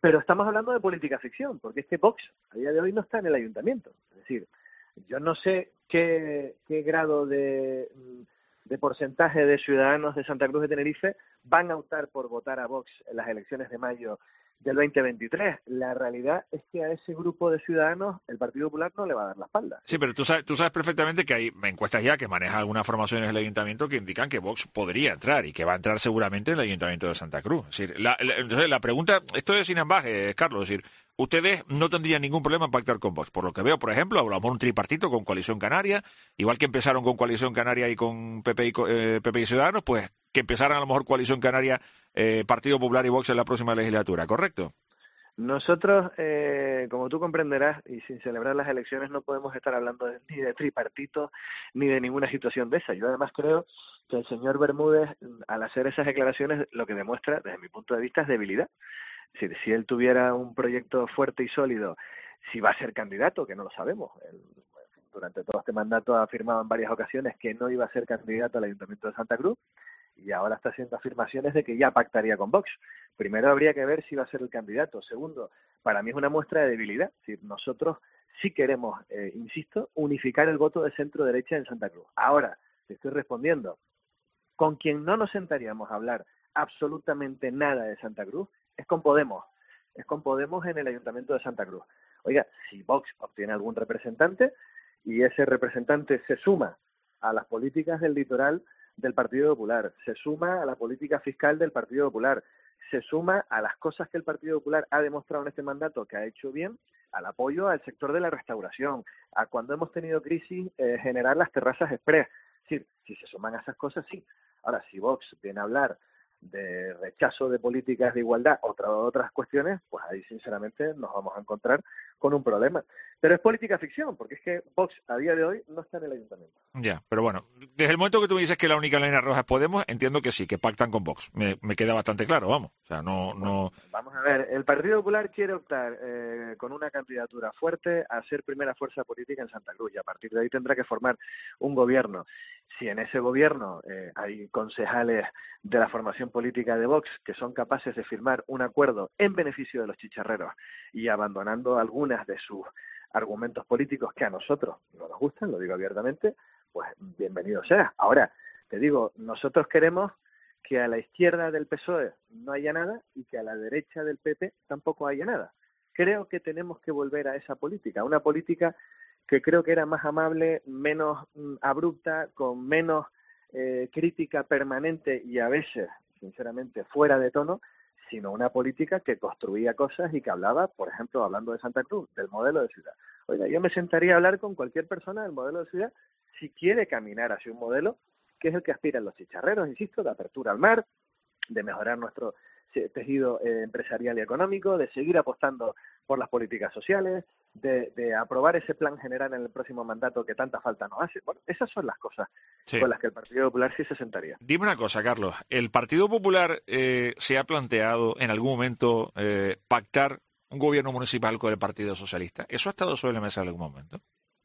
Pero estamos hablando de política ficción, porque es que Vox a día de hoy no está en el ayuntamiento. Es decir, yo no sé qué, qué grado de, de porcentaje de ciudadanos de Santa Cruz de Tenerife van a optar por votar a Vox en las elecciones de mayo del veinte veintitrés. La realidad es que a ese grupo de ciudadanos el Partido Popular no le va a dar la espalda. Sí, pero tú sabes, tú sabes perfectamente que hay encuestas ya que manejan algunas formaciones del ayuntamiento que indican que Vox podría entrar y que va a entrar seguramente en el ayuntamiento de Santa Cruz. Es decir, la, la, entonces la pregunta, esto es sin ambaje, Carlos, es decir, ustedes no tendrían ningún problema en pactar con Vox. Por lo que veo, por ejemplo, hablamos de un tripartito con Coalición Canaria, igual que empezaron con Coalición Canaria y con P P y, eh, P P y Ciudadanos, pues que empezaran a lo mejor Coalición Canaria, eh, Partido Popular y Vox en la próxima legislatura, ¿correcto? Nosotros, eh, como tú comprenderás, y sin celebrar las elecciones no podemos estar hablando de, ni de tripartito ni de ninguna situación de esa. Yo además creo que el señor Bermúdez, al hacer esas declaraciones, lo que demuestra, desde mi punto de vista, es debilidad. Es decir, si él tuviera un proyecto fuerte y sólido, si va a ser candidato, que no lo sabemos, él, durante todo este mandato ha afirmado en varias ocasiones que no iba a ser candidato al Ayuntamiento de Santa Cruz, y ahora está haciendo afirmaciones de que ya pactaría con Vox. Primero habría que ver si va a ser el candidato. Segundo, para mí es una muestra de debilidad. Es decir, nosotros sí queremos, eh, insisto, unificar el voto de centro-derecha en Santa Cruz. Ahora, te estoy respondiendo, con quien no nos sentaríamos a hablar absolutamente nada de Santa Cruz es con Podemos. Es con Podemos en el Ayuntamiento de Santa Cruz. Oiga, si Vox obtiene algún representante y ese representante se suma a las políticas del litoral del Partido Popular, se suma a la política fiscal del Partido Popular, se suma a las cosas que el Partido Popular ha demostrado en este mandato que ha hecho bien, al apoyo al sector de la restauración, a cuando hemos tenido crisis, eh, generar las terrazas express. Es decir, si se suman a esas cosas, sí. Ahora, si Vox viene a hablar de rechazo de políticas de igualdad, otra, otras cuestiones, pues ahí sinceramente nos vamos a encontrar con un problema. Pero es política ficción, porque es que Vox a día de hoy no está en el ayuntamiento. Ya, pero bueno, desde el momento que tú me dices que la única línea roja es Podemos, entiendo que sí, que pactan con Vox. Me, me queda bastante claro, vamos. O sea, no, no... Vamos a ver, el Partido Popular quiere optar eh, con una candidatura fuerte a ser primera fuerza política en Santa Cruz y a partir de ahí tendrá que formar un gobierno. Si en ese gobierno eh, hay concejales de la formación política de Vox que son capaces de firmar un acuerdo en beneficio de los chicharreros y abandonando algunas de sus argumentos políticos que a nosotros no nos gustan, lo digo abiertamente, pues bienvenido sea. Ahora, te digo, nosotros queremos que a la izquierda del P S O E no haya nada y que a la derecha del P P tampoco haya nada. Creo que tenemos que volver a esa política, una política que creo que era más amable, menos mm, abrupta, con menos eh, crítica permanente y a veces, sinceramente, fuera de tono, sino una política que construía cosas y que hablaba, por ejemplo, hablando de Santa Cruz, del modelo de ciudad. Oiga, yo me sentaría a hablar con cualquier persona del modelo de ciudad si quiere caminar hacia un modelo que es el que aspiran los chicharreros, insisto, de apertura al mar, de mejorar nuestro tejido eh, empresarial y económico, de seguir apostando por las políticas sociales, de, de aprobar ese plan general en el próximo mandato que tanta falta nos hace. Bueno, esas son las cosas sí. con las que el Partido Popular sí se sentaría. Dime una cosa, Carlos. ¿El Partido Popular eh, se ha planteado en algún momento eh, pactar un gobierno municipal con el Partido Socialista? ¿Eso ha estado sobre la mesa en algún momento?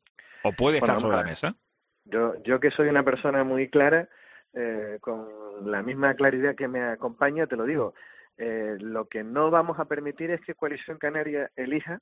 ¿O puede estar bueno, sobre la mesa? Yo, yo que soy una persona muy clara, eh, con la misma claridad que me acompaña, te lo digo, eh, lo que no vamos a permitir es que Coalición Canaria elija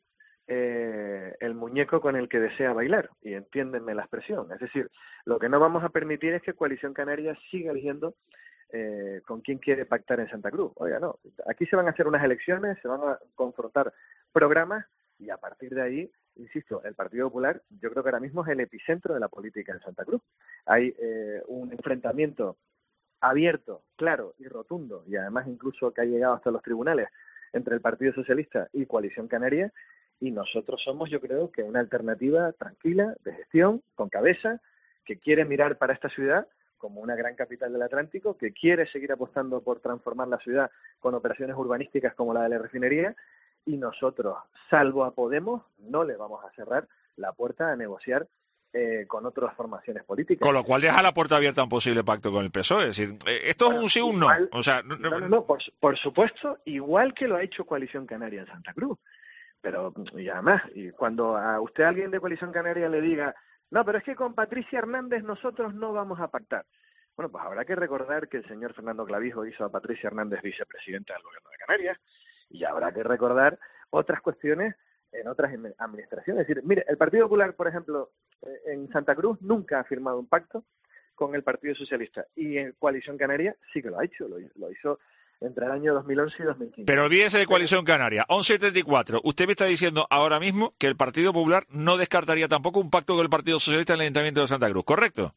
eh, el muñeco con el que desea bailar, y entiéndenme la expresión. Es decir, lo que no vamos a permitir es que Coalición Canaria siga eligiendo eh, con quién quiere pactar en Santa Cruz. Oiga, no, aquí se van a hacer unas elecciones, se van a confrontar programas, y a partir de ahí, insisto, el Partido Popular yo creo que ahora mismo es el epicentro de la política en Santa Cruz. Hay eh, un enfrentamiento abierto, claro y rotundo, y además incluso que ha llegado hasta los tribunales, entre el Partido Socialista y Coalición Canaria, y nosotros somos, yo creo, que una alternativa tranquila, de gestión, con cabeza, que quiere mirar para esta ciudad como una gran capital del Atlántico, que quiere seguir apostando por transformar la ciudad con operaciones urbanísticas como la de la refinería, y nosotros, salvo a Podemos, no le vamos a cerrar la puerta a negociar eh, con otras formaciones políticas. Con lo cual deja la puerta abierta a un posible pacto con el P S O E. Es decir, esto bueno, es un sí o un no. O sea, no, no, no, no por, por supuesto, igual que lo ha hecho Coalición Canaria en Santa Cruz. Pero, y además, y cuando a usted alguien de Coalición Canaria le diga, no, pero es que con Patricia Hernández nosotros no vamos a pactar. Bueno, pues habrá que recordar que el señor Fernando Clavijo hizo a Patricia Hernández vicepresidenta del Gobierno de Canarias, Y habrá que recordar otras cuestiones en otras administraciones. Es decir, mire, el Partido Popular, por ejemplo, en Santa Cruz nunca ha firmado un pacto con el Partido Socialista, y en Coalición Canaria sí que lo ha hecho, lo, lo hizo entre el año dos mil once y dos mil quince. Pero olvídese de Coalición Canaria, once treinta y cuatro. Usted me está diciendo ahora mismo que el Partido Popular no descartaría tampoco un pacto con el Partido Socialista en el Ayuntamiento de Santa Cruz, ¿correcto?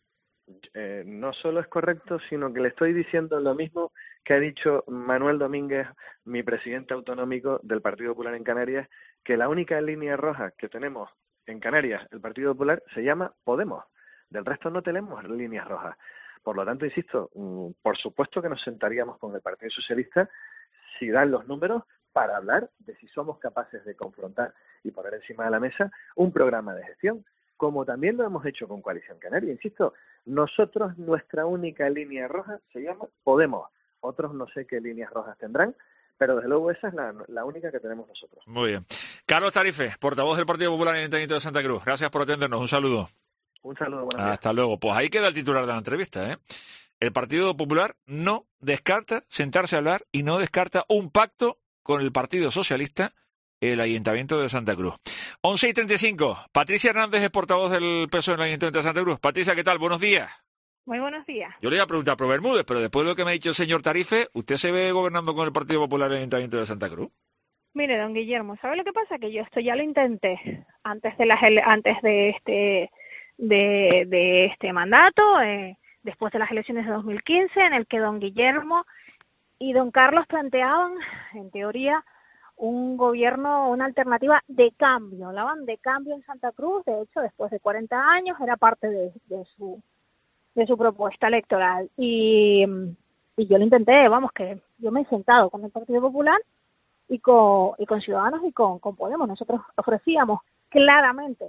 Eh, no solo es correcto, sino que le estoy diciendo lo mismo que ha dicho Manuel Domínguez, mi presidente autonómico del Partido Popular en Canarias, que la única línea roja que tenemos en Canarias, el Partido Popular, se llama Podemos. Del resto no tenemos líneas rojas. Por lo tanto, insisto, por supuesto que nos sentaríamos con el Partido Socialista si dan los números para hablar de si somos capaces de confrontar y poner encima de la mesa un programa de gestión, como también lo hemos hecho con Coalición Canaria. Insisto, nosotros, nuestra única línea roja se llama Podemos. Otros no sé qué líneas rojas tendrán, pero desde luego esa es la, la única que tenemos nosotros. Muy bien. Carlos Tarife, portavoz del Partido Popular en el Ayuntamiento de Santa Cruz. Gracias por atendernos. Un saludo. Un saludo, buenos días. Hasta luego. Pues ahí queda el titular de la entrevista, ¿eh? El Partido Popular no descarta sentarse a hablar y no descarta un pacto con el Partido Socialista, el Ayuntamiento de Santa Cruz. once y treinta y cinco. Patricia Hernández es portavoz del P S O E en el Ayuntamiento de Santa Cruz. Patricia, ¿qué tal? Buenos días. Muy buenos días. Yo le iba a preguntar por Bermúdez, pero después de lo que me ha dicho el señor Tarife, ¿usted se ve gobernando con el Partido Popular en el Ayuntamiento de Santa Cruz? Mire, don Guillermo, ¿sabe lo que pasa? Que yo esto ya lo intenté antes de las ele- antes de este de, de este mandato, eh, después de las elecciones de dos mil quince, en el que don Guillermo y don Carlos planteaban, en teoría, un gobierno, una alternativa de cambio. Hablaban de cambio en Santa Cruz. De hecho, después de cuarenta años era parte de, de su de su propuesta electoral. Y, y yo lo intenté, vamos, que yo me he sentado con el Partido Popular y con, y con Ciudadanos y con, con Podemos. Nosotros ofrecíamos claramente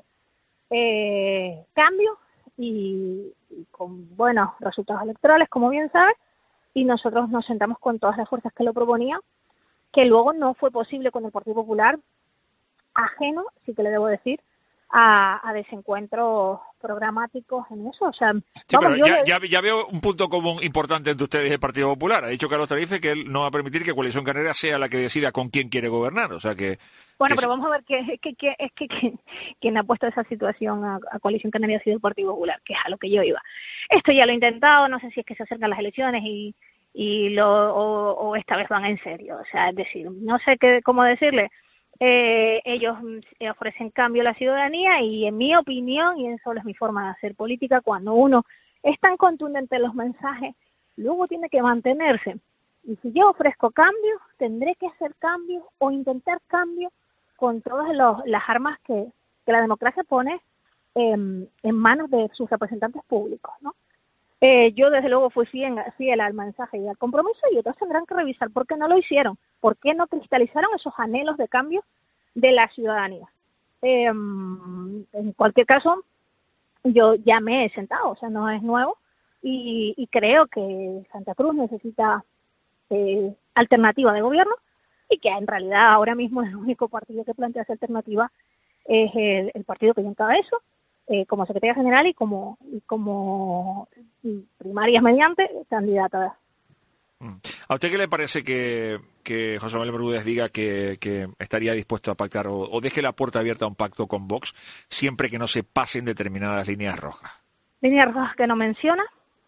eh, cambio y, y con buenos resultados electorales, como bien sabes, y nosotros nos sentamos con todas las fuerzas que lo proponían, que luego no fue posible con el Partido Popular, ajeno, sí que le debo decir, a, a desencuentros programáticos en eso. O sea, sí, vamos, pero yo ya, le... ya, ya veo un punto común importante entre ustedes y el Partido Popular. Ha dicho Carlos Tarife que él no va a permitir que Coalición Canaria sea la que decida con quién quiere gobernar. O sea que... Bueno, que pero vamos a ver que, que, que es que, que quien ha puesto esa situación a, a Coalición Canaria ha sido el Partido Popular, que es a lo que yo iba. Esto ya lo he intentado, no sé si es que se acercan las elecciones y y lo o, o esta vez van en serio. O sea, es decir, no sé qué cómo decirle. Eh, ellos ofrecen cambio a la ciudadanía y en mi opinión, y eso es mi forma de hacer política, cuando uno es tan contundente en los mensajes, luego tiene que mantenerse. Y si yo ofrezco cambio, tendré que hacer cambio o intentar cambio con todas los, las armas que, que la democracia pone en, en manos de sus representantes públicos, ¿no? Eh, yo desde luego fui fiel, fiel al mensaje y al compromiso, y otros tendrán que revisar por qué no lo hicieron, por qué no cristalizaron esos anhelos de cambio de la ciudadanía. Eh, en cualquier caso, yo ya me he sentado, o sea, no es nuevo, y, y creo que Santa Cruz necesita eh, alternativa de gobierno, y que en realidad ahora mismo el único partido que plantea esa alternativa es el, el partido que yo encabezo, Eh, como secretaria general y como y como primarias mediante candidata. ¿A usted qué le parece que, que José Manuel Bermúdez diga que, que estaría dispuesto a pactar o, o deje la puerta abierta a un pacto con Vox siempre que no se pasen determinadas líneas rojas? Líneas rojas que no menciona.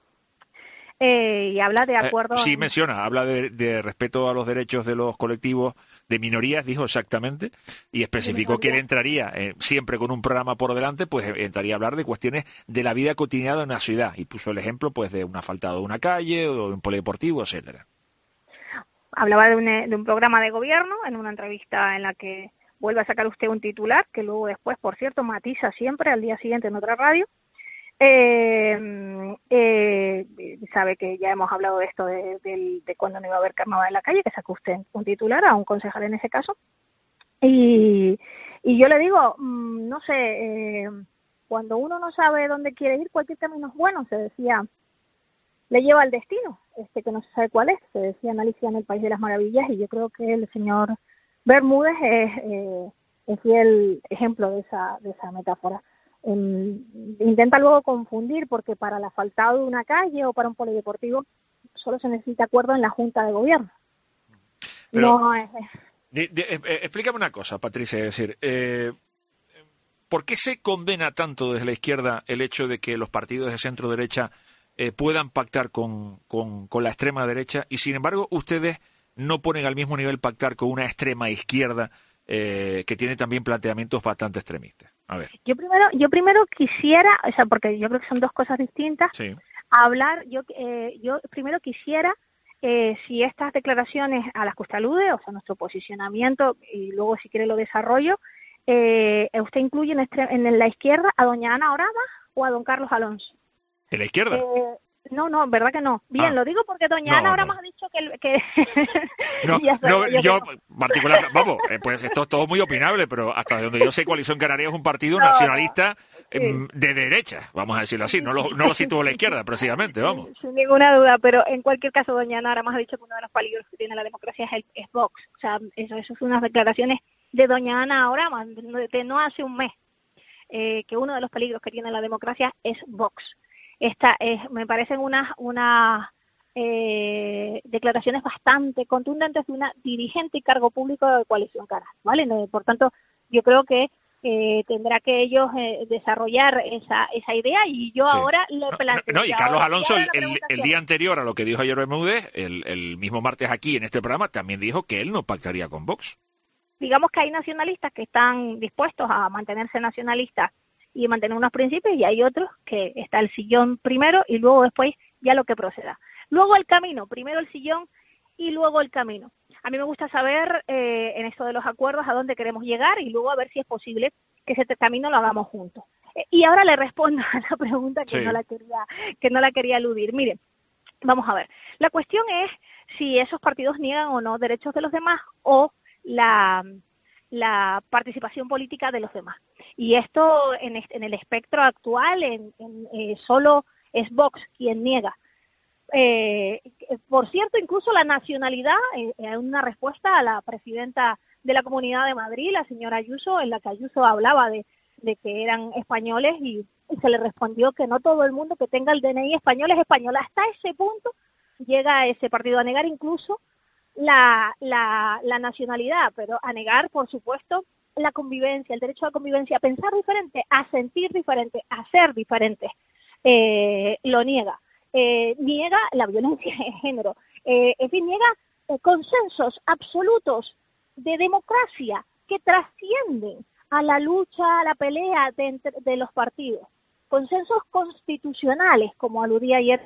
Eh, y habla de acuerdo... Eh, sí, en... menciona, habla de, de respeto a los derechos de los colectivos de minorías, dijo exactamente, y especificó que él entraría eh, siempre con un programa por delante, pues entraría a hablar de cuestiones de la vida cotidiana de una ciudad, y puso el ejemplo pues de un asfaltado de una calle o de un polideportivo, etcétera. Hablaba de un, de un programa de gobierno en una entrevista en la que vuelve a sacar usted un titular, que luego después, por cierto, matiza siempre al día siguiente en otra radio. Eh, eh, sabe que ya hemos hablado de esto de, de, de cuando no iba a haber carnaval en la calle, que sacó usted un titular a un concejal en ese caso, y, y yo le digo, mmm, no sé, eh, cuando uno no sabe dónde quiere ir, cualquier camino es bueno, se decía, le lleva al destino, este que no se sabe cuál es, se decía en Alicia en el País de las Maravillas, y yo creo que el señor Bermúdez es, eh, es fiel ejemplo de esa, de esa metáfora. Eh, intenta luego confundir, porque para el asfaltado de una calle o para un polideportivo solo se necesita acuerdo en la Junta de Gobierno. Pero, no es... De, de, eh, explícame una cosa, Patricia, es decir, eh, ¿por qué se condena tanto desde la izquierda el hecho de que los partidos de centro-derecha eh, puedan pactar con, con, con la extrema derecha y, sin embargo, ustedes no ponen al mismo nivel pactar con una extrema izquierda eh, que tiene también planteamientos bastante extremistas? A ver. Yo primero, yo primero quisiera, o sea, porque yo creo que son dos cosas distintas, sí. hablar, yo, eh, yo primero quisiera, eh, si estas declaraciones a las que usted alude, o sea, nuestro posicionamiento, y luego si quiere lo desarrollo, eh, ¿usted incluye en, extre- en la izquierda a doña Ana Orama o a don Carlos Alonso? ¿En la izquierda? Eh, no, no, verdad que no. Bien, ah. lo digo porque doña no, Ana Orama no. ha dicho que... que no, ya sé, no yo, yo no. particular, vamos, eh, pues esto es todo muy opinable, pero hasta donde yo sé, Coalición Canaria es un partido no, nacionalista no. Sí. eh, de derecha, vamos a decirlo así. No lo, no lo sitúo a la izquierda, precisamente, vamos. Sin, sin ninguna duda, pero en cualquier caso, doña Ana Orama ha dicho que uno de los peligros que tiene la democracia es, el, es Vox. O sea, eso, eso son unas declaraciones de doña Ana Orama de no hace un mes, eh, que uno de los peligros que tiene la democracia es Vox. Esta es, me parecen unas unas eh, declaraciones bastante contundentes de una dirigente y cargo público de Coalición Canaria, ¿vale? Por tanto, yo creo que eh, tendrá que ellos eh, desarrollar esa esa idea y yo sí. ahora le planteo. No, no, y Carlos Alonso, el, el, el día anterior a lo que dijo ayer Bermúdez, el, el mismo martes aquí en este programa, también dijo que él no pactaría con Vox. Digamos que hay nacionalistas que están dispuestos a mantenerse nacionalistas y mantener unos principios, y hay otros que está el sillón primero y luego después ya lo que proceda. Luego el camino, primero el sillón y luego el camino. A mí me gusta saber eh, en esto de los acuerdos a dónde queremos llegar y luego a ver si es posible que ese camino lo hagamos juntos. Eh, y ahora le respondo a la pregunta que, sí. no la quería, que no la quería eludir. Miren, vamos a ver. La cuestión es si esos partidos niegan o no derechos de los demás o la... la participación política de los demás. Y esto en, en el espectro actual en, en, eh, solo es Vox quien niega. Eh, por cierto, incluso la nacionalidad, en eh, una respuesta a la presidenta de la Comunidad de Madrid, la señora Ayuso, en la que Ayuso hablaba de, de que eran españoles y, y se le respondió que no todo el mundo que tenga el D N I español es español. Hasta ese punto llega ese partido a negar incluso La, la, la nacionalidad, pero a negar, por supuesto, la convivencia, el derecho a la convivencia, a pensar diferente, a sentir diferente, a ser diferente, eh, lo niega. Eh, niega la violencia de género, eh, en fin, niega eh, consensos absolutos de democracia que trascienden a la lucha, a la pelea de, entre, de los partidos. Consensos constitucionales, como aludía ayer.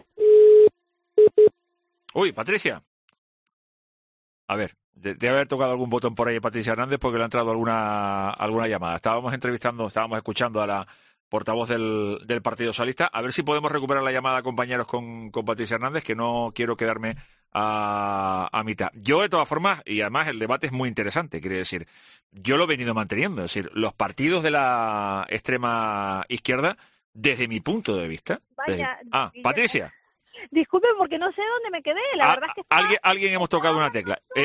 Uy, Patricia. A ver, debe haber tocado algún botón por ahí Patricia Hernández porque le ha entrado alguna alguna llamada. Estábamos entrevistando, estábamos escuchando a la portavoz del, del Partido Socialista. A ver si podemos recuperar la llamada, compañeros, con, con Patricia Hernández, que no quiero quedarme a, a mitad. Yo, de todas formas, y además el debate es muy interesante, quiere decir, yo lo he venido manteniendo. Es decir, los partidos de la extrema izquierda, desde mi punto de vista... Vaya, desde... Ah, Patricia. Disculpen porque no sé dónde me quedé, la ah, verdad es que estaba, alguien, alguien hemos tocado una tecla. Eh,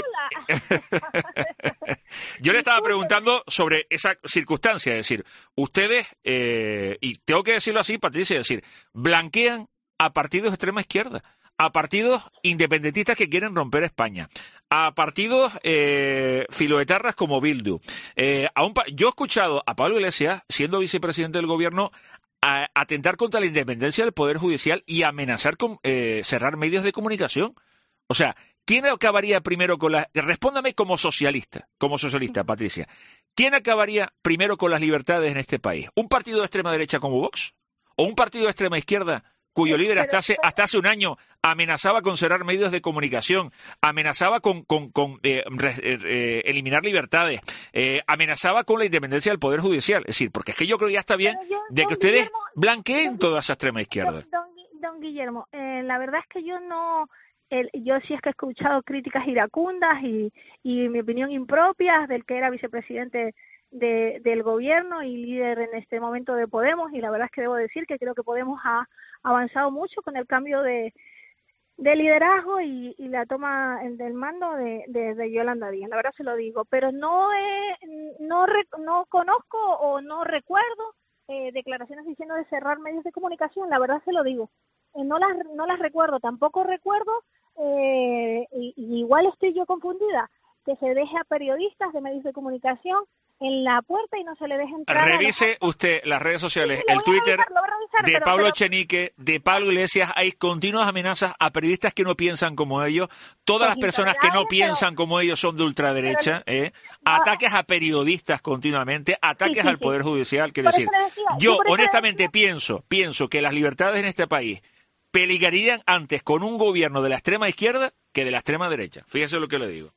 yo le estaba preguntando sobre esa circunstancia, es decir, ustedes, eh, y tengo que decirlo así, Patricia, es decir, blanquean a partidos de extrema izquierda, a partidos independentistas que quieren romper España, a partidos eh, filoetarras como Bildu. Eh, a un pa- yo he escuchado a Pablo Iglesias, siendo vicepresidente del gobierno, a atentar contra la independencia del Poder Judicial y amenazar con eh, cerrar medios de comunicación. O sea, ¿quién acabaría primero con las... Respóndame como socialista, como socialista, Patricia. ¿Quién acabaría primero con las libertades en este país? ¿Un partido de extrema derecha como Vox? ¿O un partido de extrema izquierda cuyo líder hasta hace, hasta hace un año amenazaba con cerrar medios de comunicación, amenazaba con, con, con eh, re, eh, eliminar libertades, eh, amenazaba con la independencia del Poder Judicial? Es decir, porque es que yo creo que ya está bien yo, de que ustedes Guillermo, blanqueen don, toda esa extrema izquierda. Don, don, don Guillermo, eh, la verdad es que yo no... El, yo sí es que he escuchado críticas iracundas y, y mi opinión impropia del que era vicepresidente de, del gobierno y líder en este momento de Podemos, y la verdad es que debo decir que creo que Podemos ha avanzado mucho con el cambio de, de liderazgo y, y la toma del mando de, de, de Yolanda Díaz, la verdad se lo digo, pero no he, no, re, no conozco o no recuerdo eh, declaraciones diciendo de cerrar medios de comunicación, la verdad se lo digo, eh, no las no las recuerdo, tampoco recuerdo, eh, y, y igual estoy yo confundida, que se deje a periodistas de medios de comunicación en la puerta y no se le deje entrar. Revise a los... usted las redes sociales, sí, el Twitter revisar, revisar, de pero, Pablo pero... Echenique, de Pablo Iglesias. Hay continuas amenazas a periodistas que no piensan como ellos. Todas las personas que no piensan como ellos son de ultraderecha. Pero... ¿eh? No... Ataques a periodistas continuamente, ataques sí, sí, al Poder sí. Judicial. Quiero decir, decía, yo honestamente decía... pienso, pienso que las libertades en este país peligrarían antes con un gobierno de la extrema izquierda que de la extrema derecha. Fíjese lo que le digo.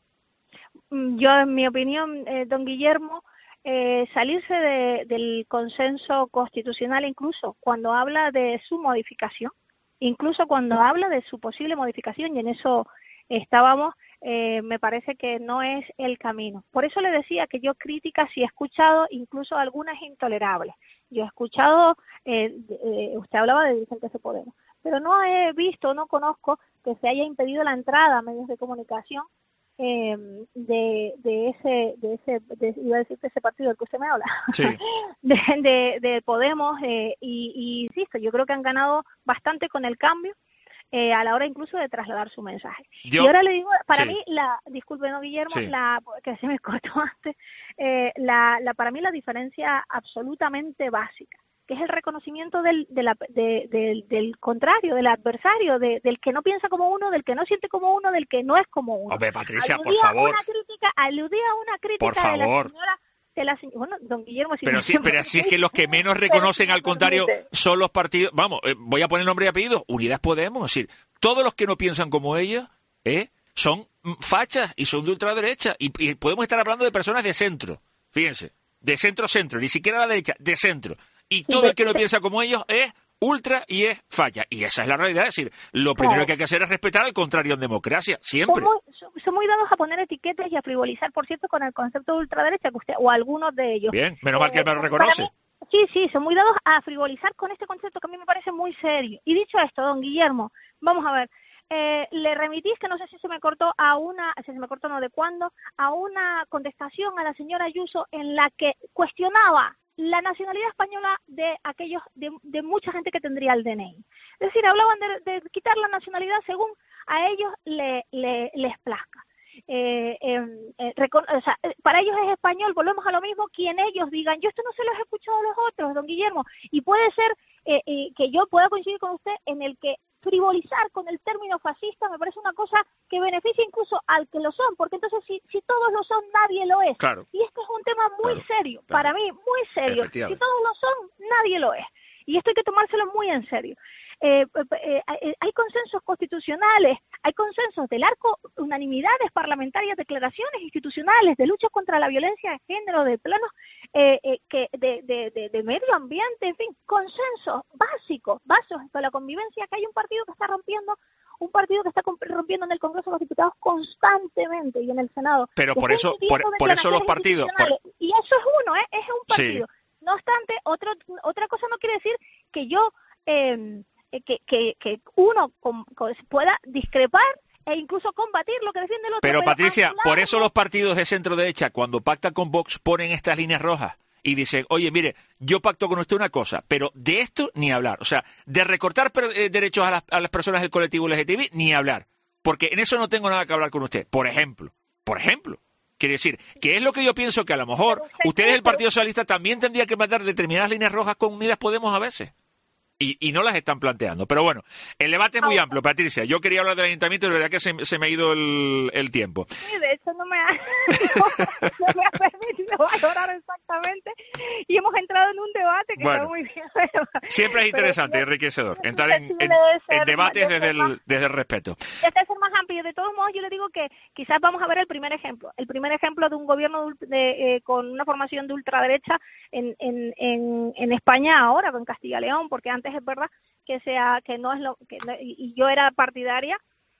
Yo, en mi opinión, eh, don Guillermo, eh, salirse de, del consenso constitucional, incluso cuando habla de su modificación, incluso cuando habla de su posible modificación, y en eso estábamos, eh, me parece que no es el camino. Por eso le decía que yo críticas sí he escuchado, incluso algunas intolerables. Yo he escuchado, eh, eh, usted hablaba de dirigentes de Podemos, pero no he visto, no conozco que se haya impedido la entrada a medios de comunicación Eh, de, de ese, de ese de, iba a decir de ese partido del que usted me habla, sí. de, de, de Podemos, eh, y, y insisto, yo creo que han ganado bastante con el cambio eh, a la hora incluso de trasladar su mensaje. Yo, y ahora le digo, para sí. mí, la disculpe, no Guillermo, sí. la que se me cortó antes, eh, la, la para mí la diferencia absolutamente básica, que es el reconocimiento del, de la, de, de, del contrario, del adversario, de, del que no piensa como uno, del que no siente como uno, del que no es como uno. Hombre, Patricia, aludía por favor. Una crítica, aludía a una crítica por favor. de la señora... De la, bueno, don Guillermo, si pero sí, pero sí es que los que menos reconocen, al contrario, son los partidos... Vamos, eh, voy a poner nombre y apellido. Unidas Podemos, es decir, todos los que no piensan como ella, ¿eh? son fachas y son de ultraderecha. Y, y podemos estar hablando de personas de centro, fíjense, de centro-centro, ni siquiera a la derecha, de centro. Y todo el que no piensa como ellos es ultra y es falla. Y esa es la realidad. Es decir, lo primero claro. que hay que hacer es respetar al contrario en democracia, siempre. Son muy, son, son muy dados a poner etiquetas y a frivolizar, por cierto, con el concepto de ultraderecha, que usted, o algunos de ellos. Bien, menos mal que él me lo reconoce. Mí, sí, sí, son muy dados a frivolizar con este concepto que a mí me parece muy serio. Y dicho esto, don Guillermo, vamos a ver. Eh, le remitís, que no sé si se me cortó a una, si se me cortó no de cuándo, a una contestación a la señora Ayuso en la que cuestionaba la nacionalidad española de aquellos, de, de mucha gente que tendría el D N I. Es decir, hablaban de, de quitar la nacionalidad según a ellos le, le, les plazca. Eh, eh, eh, recon, o sea, para ellos es español, volvemos a lo mismo, quien ellos digan, yo esto no se lo he escuchado a los otros, don Guillermo, y puede ser eh, eh, que yo pueda coincidir con usted en el que frivolizar con el término fascista me parece una cosa que beneficia incluso al que lo son, porque entonces si, si todos lo son, nadie lo es. Claro. Y esto es un tema muy claro, serio, claro. para mí, muy serio. Si todos lo son, nadie lo es. Y esto hay que tomárselo muy en serio. Eh, eh, eh, hay consensos constitucionales, hay consensos del arco, unanimidades parlamentarias, declaraciones institucionales de lucha contra la violencia de género, de planos eh, eh, que de, de, de, de medio ambiente, en fin, consensos básicos, básicos para la convivencia, que hay un partido que está rompiendo, un partido que está rompiendo en el Congreso de los Diputados constantemente y en el Senado. Pero por eso, por, por eso los partidos... Por... Y eso es uno, ¿eh? Es un partido. Sí. No obstante, otro, otra cosa no quiere decir que yo... Eh, Que, que, que uno con, con, pueda discrepar e incluso combatir lo que defiende el otro. Pero, pero Patricia, lado, por eso no. los partidos de centro derecha, cuando pactan con Vox, ponen estas líneas rojas y dicen, oye, mire, yo pacto con usted una cosa, pero de esto ni hablar. O sea, de recortar eh, derechos a las, a las personas del colectivo L G T B, ni hablar. Porque en eso no tengo nada que hablar con usted. Por ejemplo, por ejemplo. Quiere decir, que es lo que yo pienso que a lo mejor usted, ustedes, el Partido Socialista, también tendrían que mandar determinadas líneas rojas con Unidas Podemos a veces. Y, y no las están planteando. Pero bueno, el debate es muy amplio, Patricia. Yo quería hablar del ayuntamiento y de verdad que se, se me ha ido el, el tiempo. Sí, de hecho no me, ha, no, no me ha permitido valorar exactamente. Y hemos entrado en un debate que bueno, está muy bien. Siempre es interesante, pero, enriquecedor, sí, entrar en, sí, en, en debates desde el, desde el respeto. Debe ser más amplio. De todos modos, yo le digo que quizás vamos a ver el primer ejemplo. El primer ejemplo de un gobierno de, de, eh, con una formación de ultraderecha en, en, en, en España ahora, en Castilla y León, porque antes es verdad que sea que no es lo que y yo era partidaria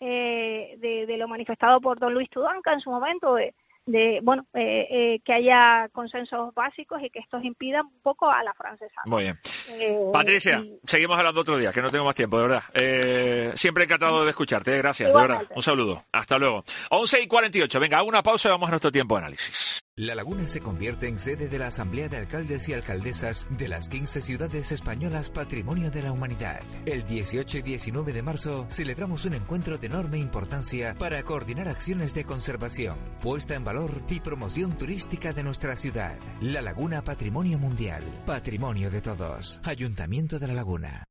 eh, de, de lo manifestado por don Luis Tudanca en su momento de, de bueno eh, eh, que haya consensos básicos y que estos impidan un poco a la francesa. Muy bien. Eh, Patricia, y... seguimos hablando otro día, que no tengo más tiempo, de verdad. Eh, siempre encantado de escucharte, gracias, igualmente. De verdad. Un saludo, hasta luego. once y cuarenta y ocho, venga, hago una pausa y vamos a nuestro tiempo de análisis. La Laguna se convierte en sede de la Asamblea de Alcaldes y Alcaldesas de las quince ciudades españolas Patrimonio de la Humanidad. El dieciocho y diecinueve de marzo celebramos un encuentro de enorme importancia para coordinar acciones de conservación, puesta en valor y promoción turística de nuestra ciudad. La Laguna Patrimonio Mundial. Patrimonio de todos. Ayuntamiento de La Laguna.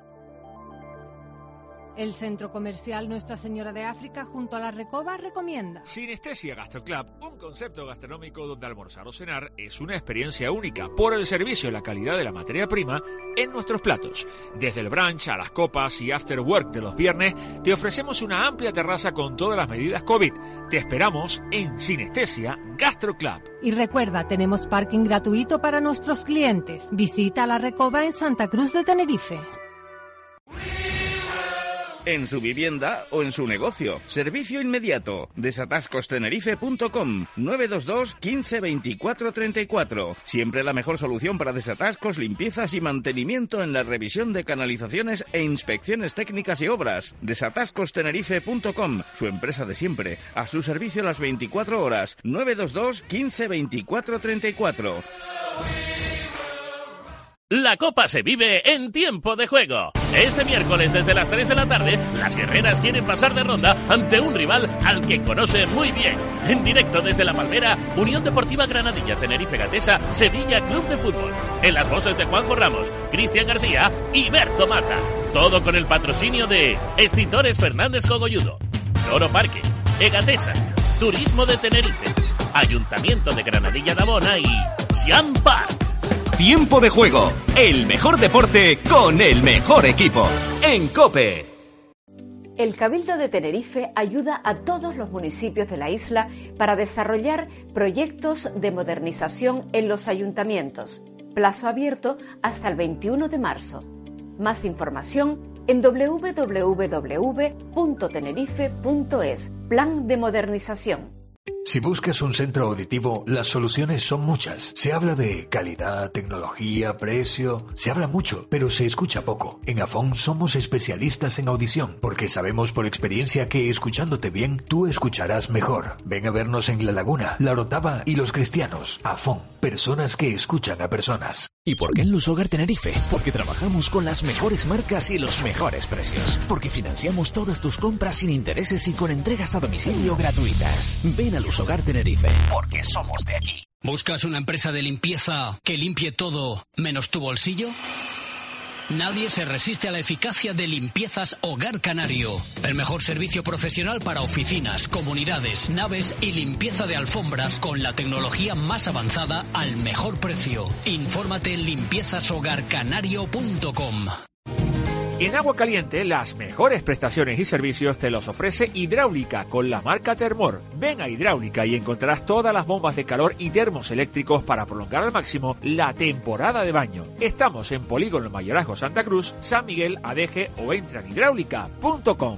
El Centro Comercial Nuestra Señora de África junto a la Recoba recomienda Sinestesia Gastro Club, un concepto gastronómico donde almorzar o cenar es una experiencia única por el servicio y la calidad de la materia prima en nuestros platos. Desde el brunch a las copas y after work de los viernes, te ofrecemos una amplia terraza con todas las medidas COVID. Te esperamos en Sinestesia Gastro Club. Y recuerda, tenemos parking gratuito para nuestros clientes. Visita la Recoba en Santa Cruz de Tenerife. En su vivienda o en su negocio. Servicio inmediato. desatascos tenerife punto com nueve dos dos, quince, veinticuatro, treinta y cuatro. Siempre la mejor solución para desatascos, limpiezas y mantenimiento en la revisión de canalizaciones e inspecciones técnicas y obras. desatascos tenerife punto com, su empresa de siempre. A su servicio las veinticuatro horas. nueve dos dos, quince, veinticuatro, treinta y cuatro. La Copa se vive en tiempo de juego. Este miércoles desde las tres de la tarde, las guerreras quieren pasar de ronda ante un rival al que conocen muy bien. En directo desde La Palmera, Unión Deportiva Granadilla, Tenerife Gatesa, Sevilla Club de Fútbol. En las voces de Juanjo Ramos, Cristian García y Berto Mata. Todo con el patrocinio de Extintores Fernández Cogolludo, Loro Parque, Egatesa, Turismo de Tenerife, Ayuntamiento de Granadilla de Abona y Siam Park. Tiempo de juego, el mejor deporte con el mejor equipo, en COPE. El Cabildo de Tenerife ayuda a todos los municipios de la isla para desarrollar proyectos de modernización en los ayuntamientos. Plazo abierto hasta el veintiuno de marzo. Más información en doble u doble u doble u punto tenerife punto es. Plan de modernización. Si buscas un centro auditivo, las soluciones son muchas. Se habla de calidad, tecnología, precio, se habla mucho, pero se escucha poco. En Afón somos especialistas en audición, porque sabemos por experiencia que escuchándote bien, tú escucharás mejor. Ven a vernos en La Laguna, La Orotava y Los Cristianos. Afón, personas que escuchan a personas. ¿Y por qué en Luz Hogar Tenerife? Porque trabajamos con las mejores marcas y los mejores precios. Porque financiamos todas tus compras sin intereses y con entregas a domicilio gratuitas. Ven a Luz Hogar Tenerife, porque somos de aquí. ¿Buscas una empresa de limpieza que limpie todo menos tu bolsillo? Nadie se resiste a la eficacia de Limpiezas Hogar Canario. El mejor servicio profesional para oficinas, comunidades, naves y limpieza de alfombras con la tecnología más avanzada al mejor precio. Infórmate en limpiezas hogar canario punto com. En agua caliente, las mejores prestaciones y servicios te los ofrece Hidráulica con la marca Termor. Ven a Hidráulica y encontrarás todas las bombas de calor y termos eléctricos para prolongar al máximo la temporada de baño. Estamos en Polígono Mayorazgo Santa Cruz, San Miguel, Adeje o entra en hidráulica punto com.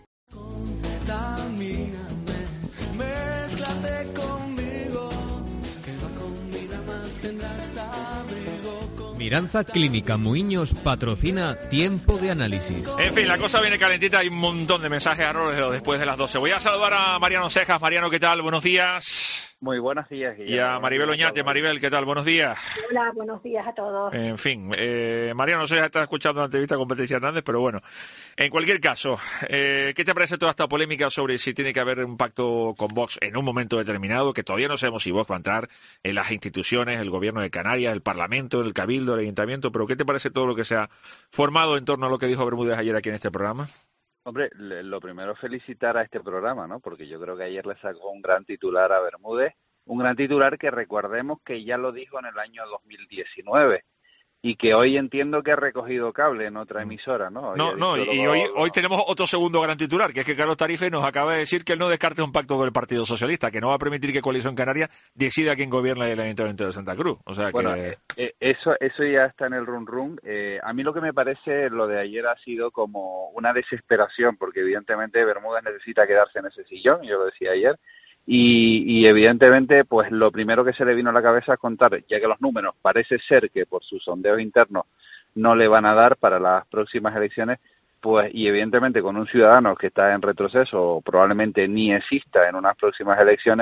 Miranza Clínica Muiños patrocina Tiempo de Análisis. En fin, la cosa viene calentita, hay un montón de mensajes a Rollo después de las doce. Voy a saludar a Mariano Cejas. Mariano, ¿qué tal? Buenos días. Muy buenos días. Y a Maribel Oñate. Maribel, ¿qué tal? Buenos días. Hola, buenos días a todos. En fin, eh, Mariano Cejas está escuchando la entrevista con Patricia Hernández, pero bueno, en cualquier caso, eh, ¿qué te parece toda esta polémica sobre si tiene que haber un pacto con Vox en un momento determinado, que todavía no sabemos si Vox va a entrar en las instituciones, el gobierno de Canarias, el Parlamento, el Cabildo, el Ayuntamiento, pero ¿qué te parece todo lo que se ha formado en torno a lo que dijo Bermúdez ayer aquí en este programa? Hombre, lo primero felicitar a este programa, ¿no? Porque yo creo que ayer le sacó un gran titular a Bermúdez, un gran titular que recordemos que ya lo dijo en el año dos mil diecinueve y que hoy entiendo que ha recogido cable en otra emisora, ¿no? Hoy no, no, y hoy, hoy tenemos otro segundo gran titular, que es que Carlos Tarife nos acaba de decir que él no descarta un pacto con el Partido Socialista, que no va a permitir que Coalición Canaria decida quién gobierna el Ayuntamiento de Santa Cruz. O sea bueno, que... eh, eso, eso ya está en el run run. Eh, a mí lo que me parece, lo de ayer ha sido como una desesperación, porque evidentemente Bermúdez necesita quedarse en ese sillón, yo lo decía ayer, Y, y evidentemente pues lo primero que se le vino a la cabeza es contar, ya que los números parece ser que por sus sondeos internos no le van a dar para las próximas elecciones, pues y evidentemente con un ciudadano que está en retroceso o probablemente ni exista en unas próximas elecciones,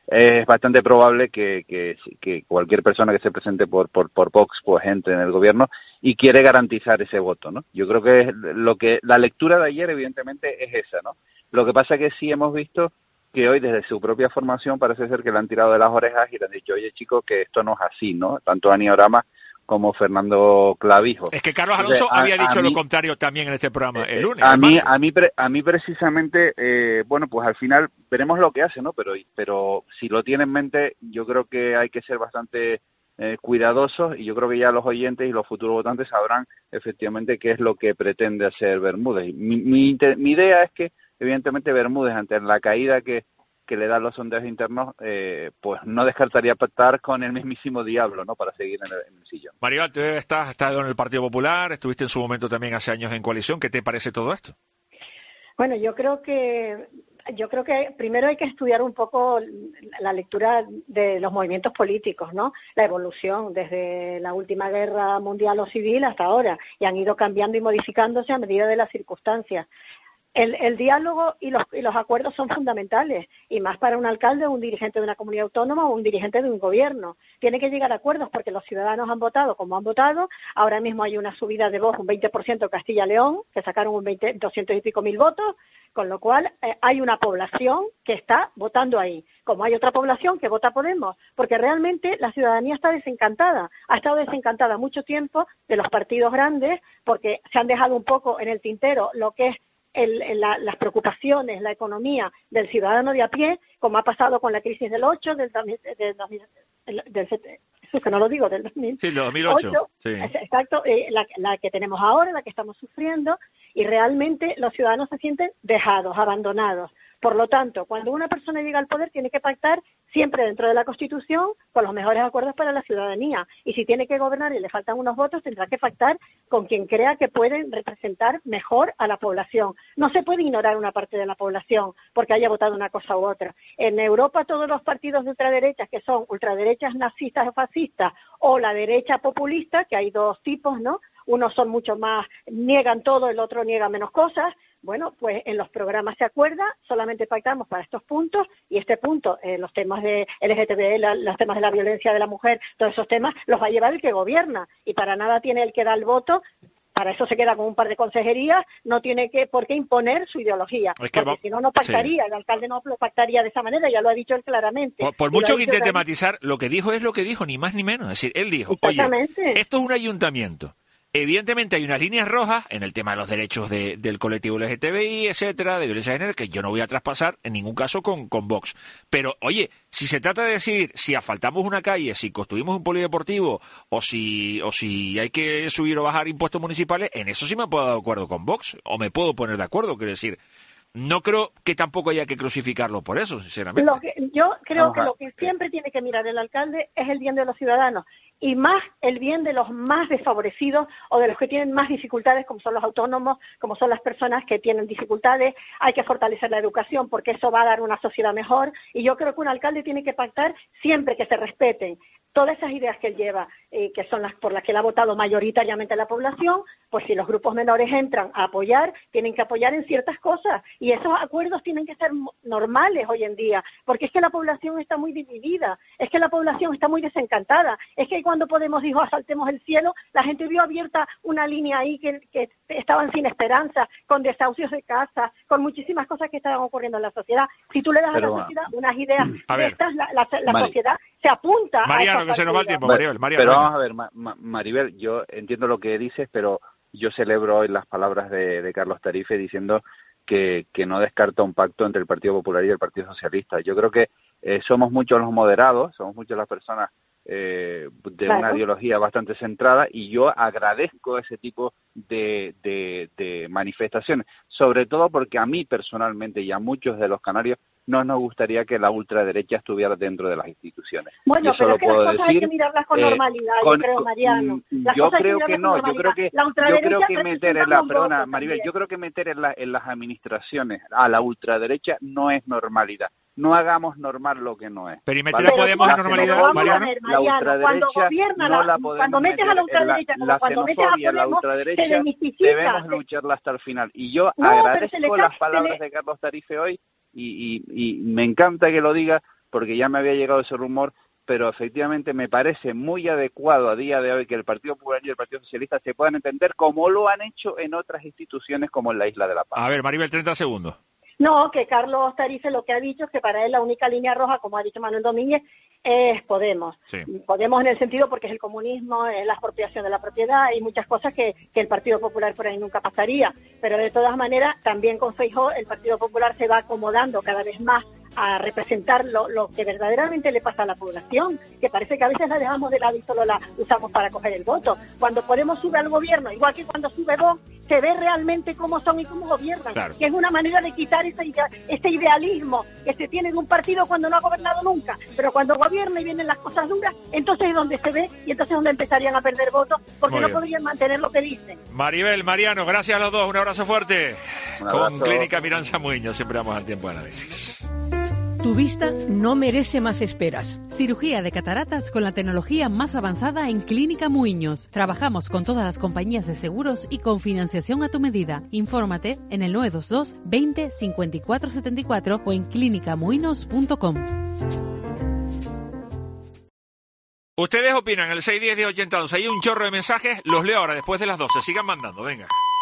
es bastante probable que, que, que cualquier persona que se presente por, por, por Vox pues entre en el gobierno y quiere garantizar ese voto, ¿no? Yo creo que lo que la lectura de ayer evidentemente es esa, ¿no? Lo que pasa es que sí hemos visto que hoy desde su propia formación parece ser que le han tirado de las orejas y le han dicho, oye chicos, que esto no es así, ¿no? Tanto Ani Orama como Fernando Clavijo. Es que Carlos Alonso Entonces, a, había dicho a mí, lo contrario también en este programa el lunes. A mí, a mí, a mí precisamente, eh, bueno, pues al final veremos lo que hace, ¿no? Pero, pero si lo tiene en mente, yo creo que hay que ser bastante eh, cuidadosos y yo creo que ya los oyentes y los futuros votantes sabrán efectivamente qué es lo que pretende hacer Bermúdez. Mi, mi, mi idea es que, evidentemente, Bermúdez, ante la caída que que le dan los sondeos internos, eh, pues no descartaría pactar con el mismísimo diablo, ¿no? Para seguir en el, en el sillón. Maribel, tú estás, has estado en el Partido Popular, estuviste en su momento también hace años en coalición. ¿Qué te parece todo esto? Bueno, yo creo que yo creo que primero hay que estudiar un poco la lectura de los movimientos políticos, ¿no? La evolución desde la última guerra mundial o civil hasta ahora, y han ido cambiando y modificándose a medida de las circunstancias. El, el diálogo y los, y los acuerdos son fundamentales, y más para un alcalde, un dirigente de una comunidad autónoma o un dirigente de un gobierno. Tiene que llegar a acuerdos porque los ciudadanos han votado como han votado. Ahora mismo hay una subida de voz, un veinte por ciento Castilla-León, que sacaron un veinte, doscientos y pico mil votos, con lo cual eh, hay una población que está votando ahí, como hay otra población que vota Podemos, porque realmente la ciudadanía está desencantada, ha estado desencantada mucho tiempo de los partidos grandes, porque se han dejado un poco en el tintero lo que es El, la, las preocupaciones, la economía del ciudadano de a pie, como ha pasado con la crisis del ocho, del, del, del, del, del que no lo digo, del dos mil. Sí, del dos mil ocho. Sí. Exacto, eh, la, la que tenemos ahora, la que estamos sufriendo, y realmente los ciudadanos se sienten dejados, abandonados. Por lo tanto, cuando una persona llega al poder, tiene que pactar siempre dentro de la Constitución con los mejores acuerdos para la ciudadanía. Y si tiene que gobernar y le faltan unos votos, tendrá que pactar con quien crea que pueden representar mejor a la población. No se puede ignorar una parte de la población porque haya votado una cosa u otra. En Europa, todos los partidos de ultraderecha, que son ultraderechas nazistas o fascistas, o la derecha populista, que hay dos tipos, ¿no? Unos son mucho más, niegan todo, el otro niega menos cosas. Bueno, pues en los programas se acuerda, solamente pactamos para estos puntos, y este punto, eh, los temas de L G T B, la, los temas de la violencia de la mujer, todos esos temas los va a llevar el que gobierna, y para nada tiene el que da el voto. Para eso se queda con un par de consejerías, no tiene que por qué imponer su ideología, es que porque va, si no, no pactaría, sí. El alcalde no lo pactaría de esa manera, ya lo ha dicho él claramente. Por, por mucho que intente matizar, lo que dijo es lo que dijo, ni más ni menos. Es decir, él dijo, oye, esto es un ayuntamiento. Evidentemente hay unas líneas rojas en el tema de los derechos de, del colectivo L G T B I, etcétera, de violencia de género, que yo no voy a traspasar en ningún caso con, con Vox. Pero, oye, si se trata de decidir si asfaltamos una calle, si construimos un polideportivo, o si, o si hay que subir o bajar impuestos municipales, en eso sí me puedo dar de acuerdo con Vox, o me puedo poner de acuerdo, quiero decir. No creo que tampoco haya que crucificarlo por eso, sinceramente. Lo que, yo creo Ajá. que lo que siempre tiene que mirar el alcalde es el bien de los ciudadanos, y más el bien de los más desfavorecidos o de los que tienen más dificultades, como son los autónomos, como son las personas que tienen dificultades. Hay que fortalecer la educación porque eso va a dar una sociedad mejor, y yo creo que un alcalde tiene que pactar siempre que se respeten todas esas ideas que él lleva, eh, que son las por las que él ha votado mayoritariamente la población. Pues si los grupos menores entran a apoyar, tienen que apoyar en ciertas cosas, y esos acuerdos tienen que ser normales hoy en día, porque es que la población está muy dividida, es que la población está muy desencantada, es que cuando Podemos dijo asaltemos el cielo, la gente vio abierta una línea ahí que, que estaban sin esperanza, con desahucios de casa, con muchísimas cosas que estaban ocurriendo en la sociedad. Si tú le das Pero, a la sociedad unas ideas de ver, estas, la, la, la Mari, sociedad se apunta Mariano, a que se nos va el tiempo, Maribel. Mariano, pero vamos a ver, Ma, Ma, Maribel, yo entiendo lo que dices, pero yo celebro hoy las palabras de, de Carlos Tarife diciendo que, que no descarta un pacto entre el Partido Popular y el Partido Socialista. Yo creo que eh, somos muchos los moderados, somos muchas las personas eh, de claro. una ideología bastante centrada, y yo agradezco ese tipo de, de, de manifestaciones, sobre todo porque a mí personalmente y a muchos de los canarios no nos gustaría que la ultraderecha estuviera dentro de las instituciones. Bueno, yo pero solo es que puedo las cosas decir, hay que mirarlas con eh, normalidad, con, yo creo, Mariano. Las yo cosas creo hay que, que no, yo creo que yo creo que meter en la, perdona, Maribel, yo creo que meter en, la, en las administraciones a la ultraderecha no es normalidad. No hagamos normal lo que no es. Pero y meter a Podemos en normalidad, Mariano. La ultraderecha gobierna, no la podemos cuando metes a la ultraderecha, la, la cuando metes a xenofobia, la ultraderecha, debemos lucharla hasta el final. Y yo no, agradezco las palabras de Carlos Tarife hoy, y, y, y me encanta que lo diga, porque ya me había llegado ese rumor, pero efectivamente me parece muy adecuado a día de hoy que el Partido Popular y el Partido Socialista se puedan entender como lo han hecho en otras instituciones como en la Isla de La Palma. A ver, Maribel, treinta segundos. No, que Carlos Tarife lo que ha dicho es que para él la única línea roja, como ha dicho Manuel Domínguez, es Podemos. Sí. Podemos en el sentido porque es el comunismo, es la expropiación de la propiedad y muchas cosas que, que el Partido Popular por ahí nunca pasaría. Pero de todas maneras, también con Feijóo el Partido Popular se va acomodando cada vez más a representar lo, lo que verdaderamente le pasa a la población, que parece que a veces la dejamos de lado y solo la usamos para coger el voto. Cuando Podemos sube al gobierno, igual que cuando sube Vox, se ve realmente cómo son y cómo gobiernan, claro. que es una manera de quitar ese, idea, ese idealismo que se tiene de un partido cuando no ha gobernado nunca, pero cuando gobierna y vienen las cosas duras, entonces es donde se ve y entonces es donde empezarían a perder votos, porque Muy no bien. podrían mantener lo que dicen. Maribel, Mariano, gracias a los dos, un abrazo fuerte. Un abrazo. Con Clínica Miranza Muñoz, siempre vamos al tiempo de análisis. Tu vista no merece más esperas. Cirugía de cataratas con la tecnología más avanzada en Clínica Muiños. Trabajamos con todas las compañías de seguros y con financiación a tu medida. Infórmate en el nueve dos dos veinte cincuenta y cuatro setenta y cuatro o en clínica muinos punto com. Ustedes opinan, el seis diez diez ochenta y dos, hay un chorro de mensajes, los leo ahora después de las doce, sigan mandando, venga.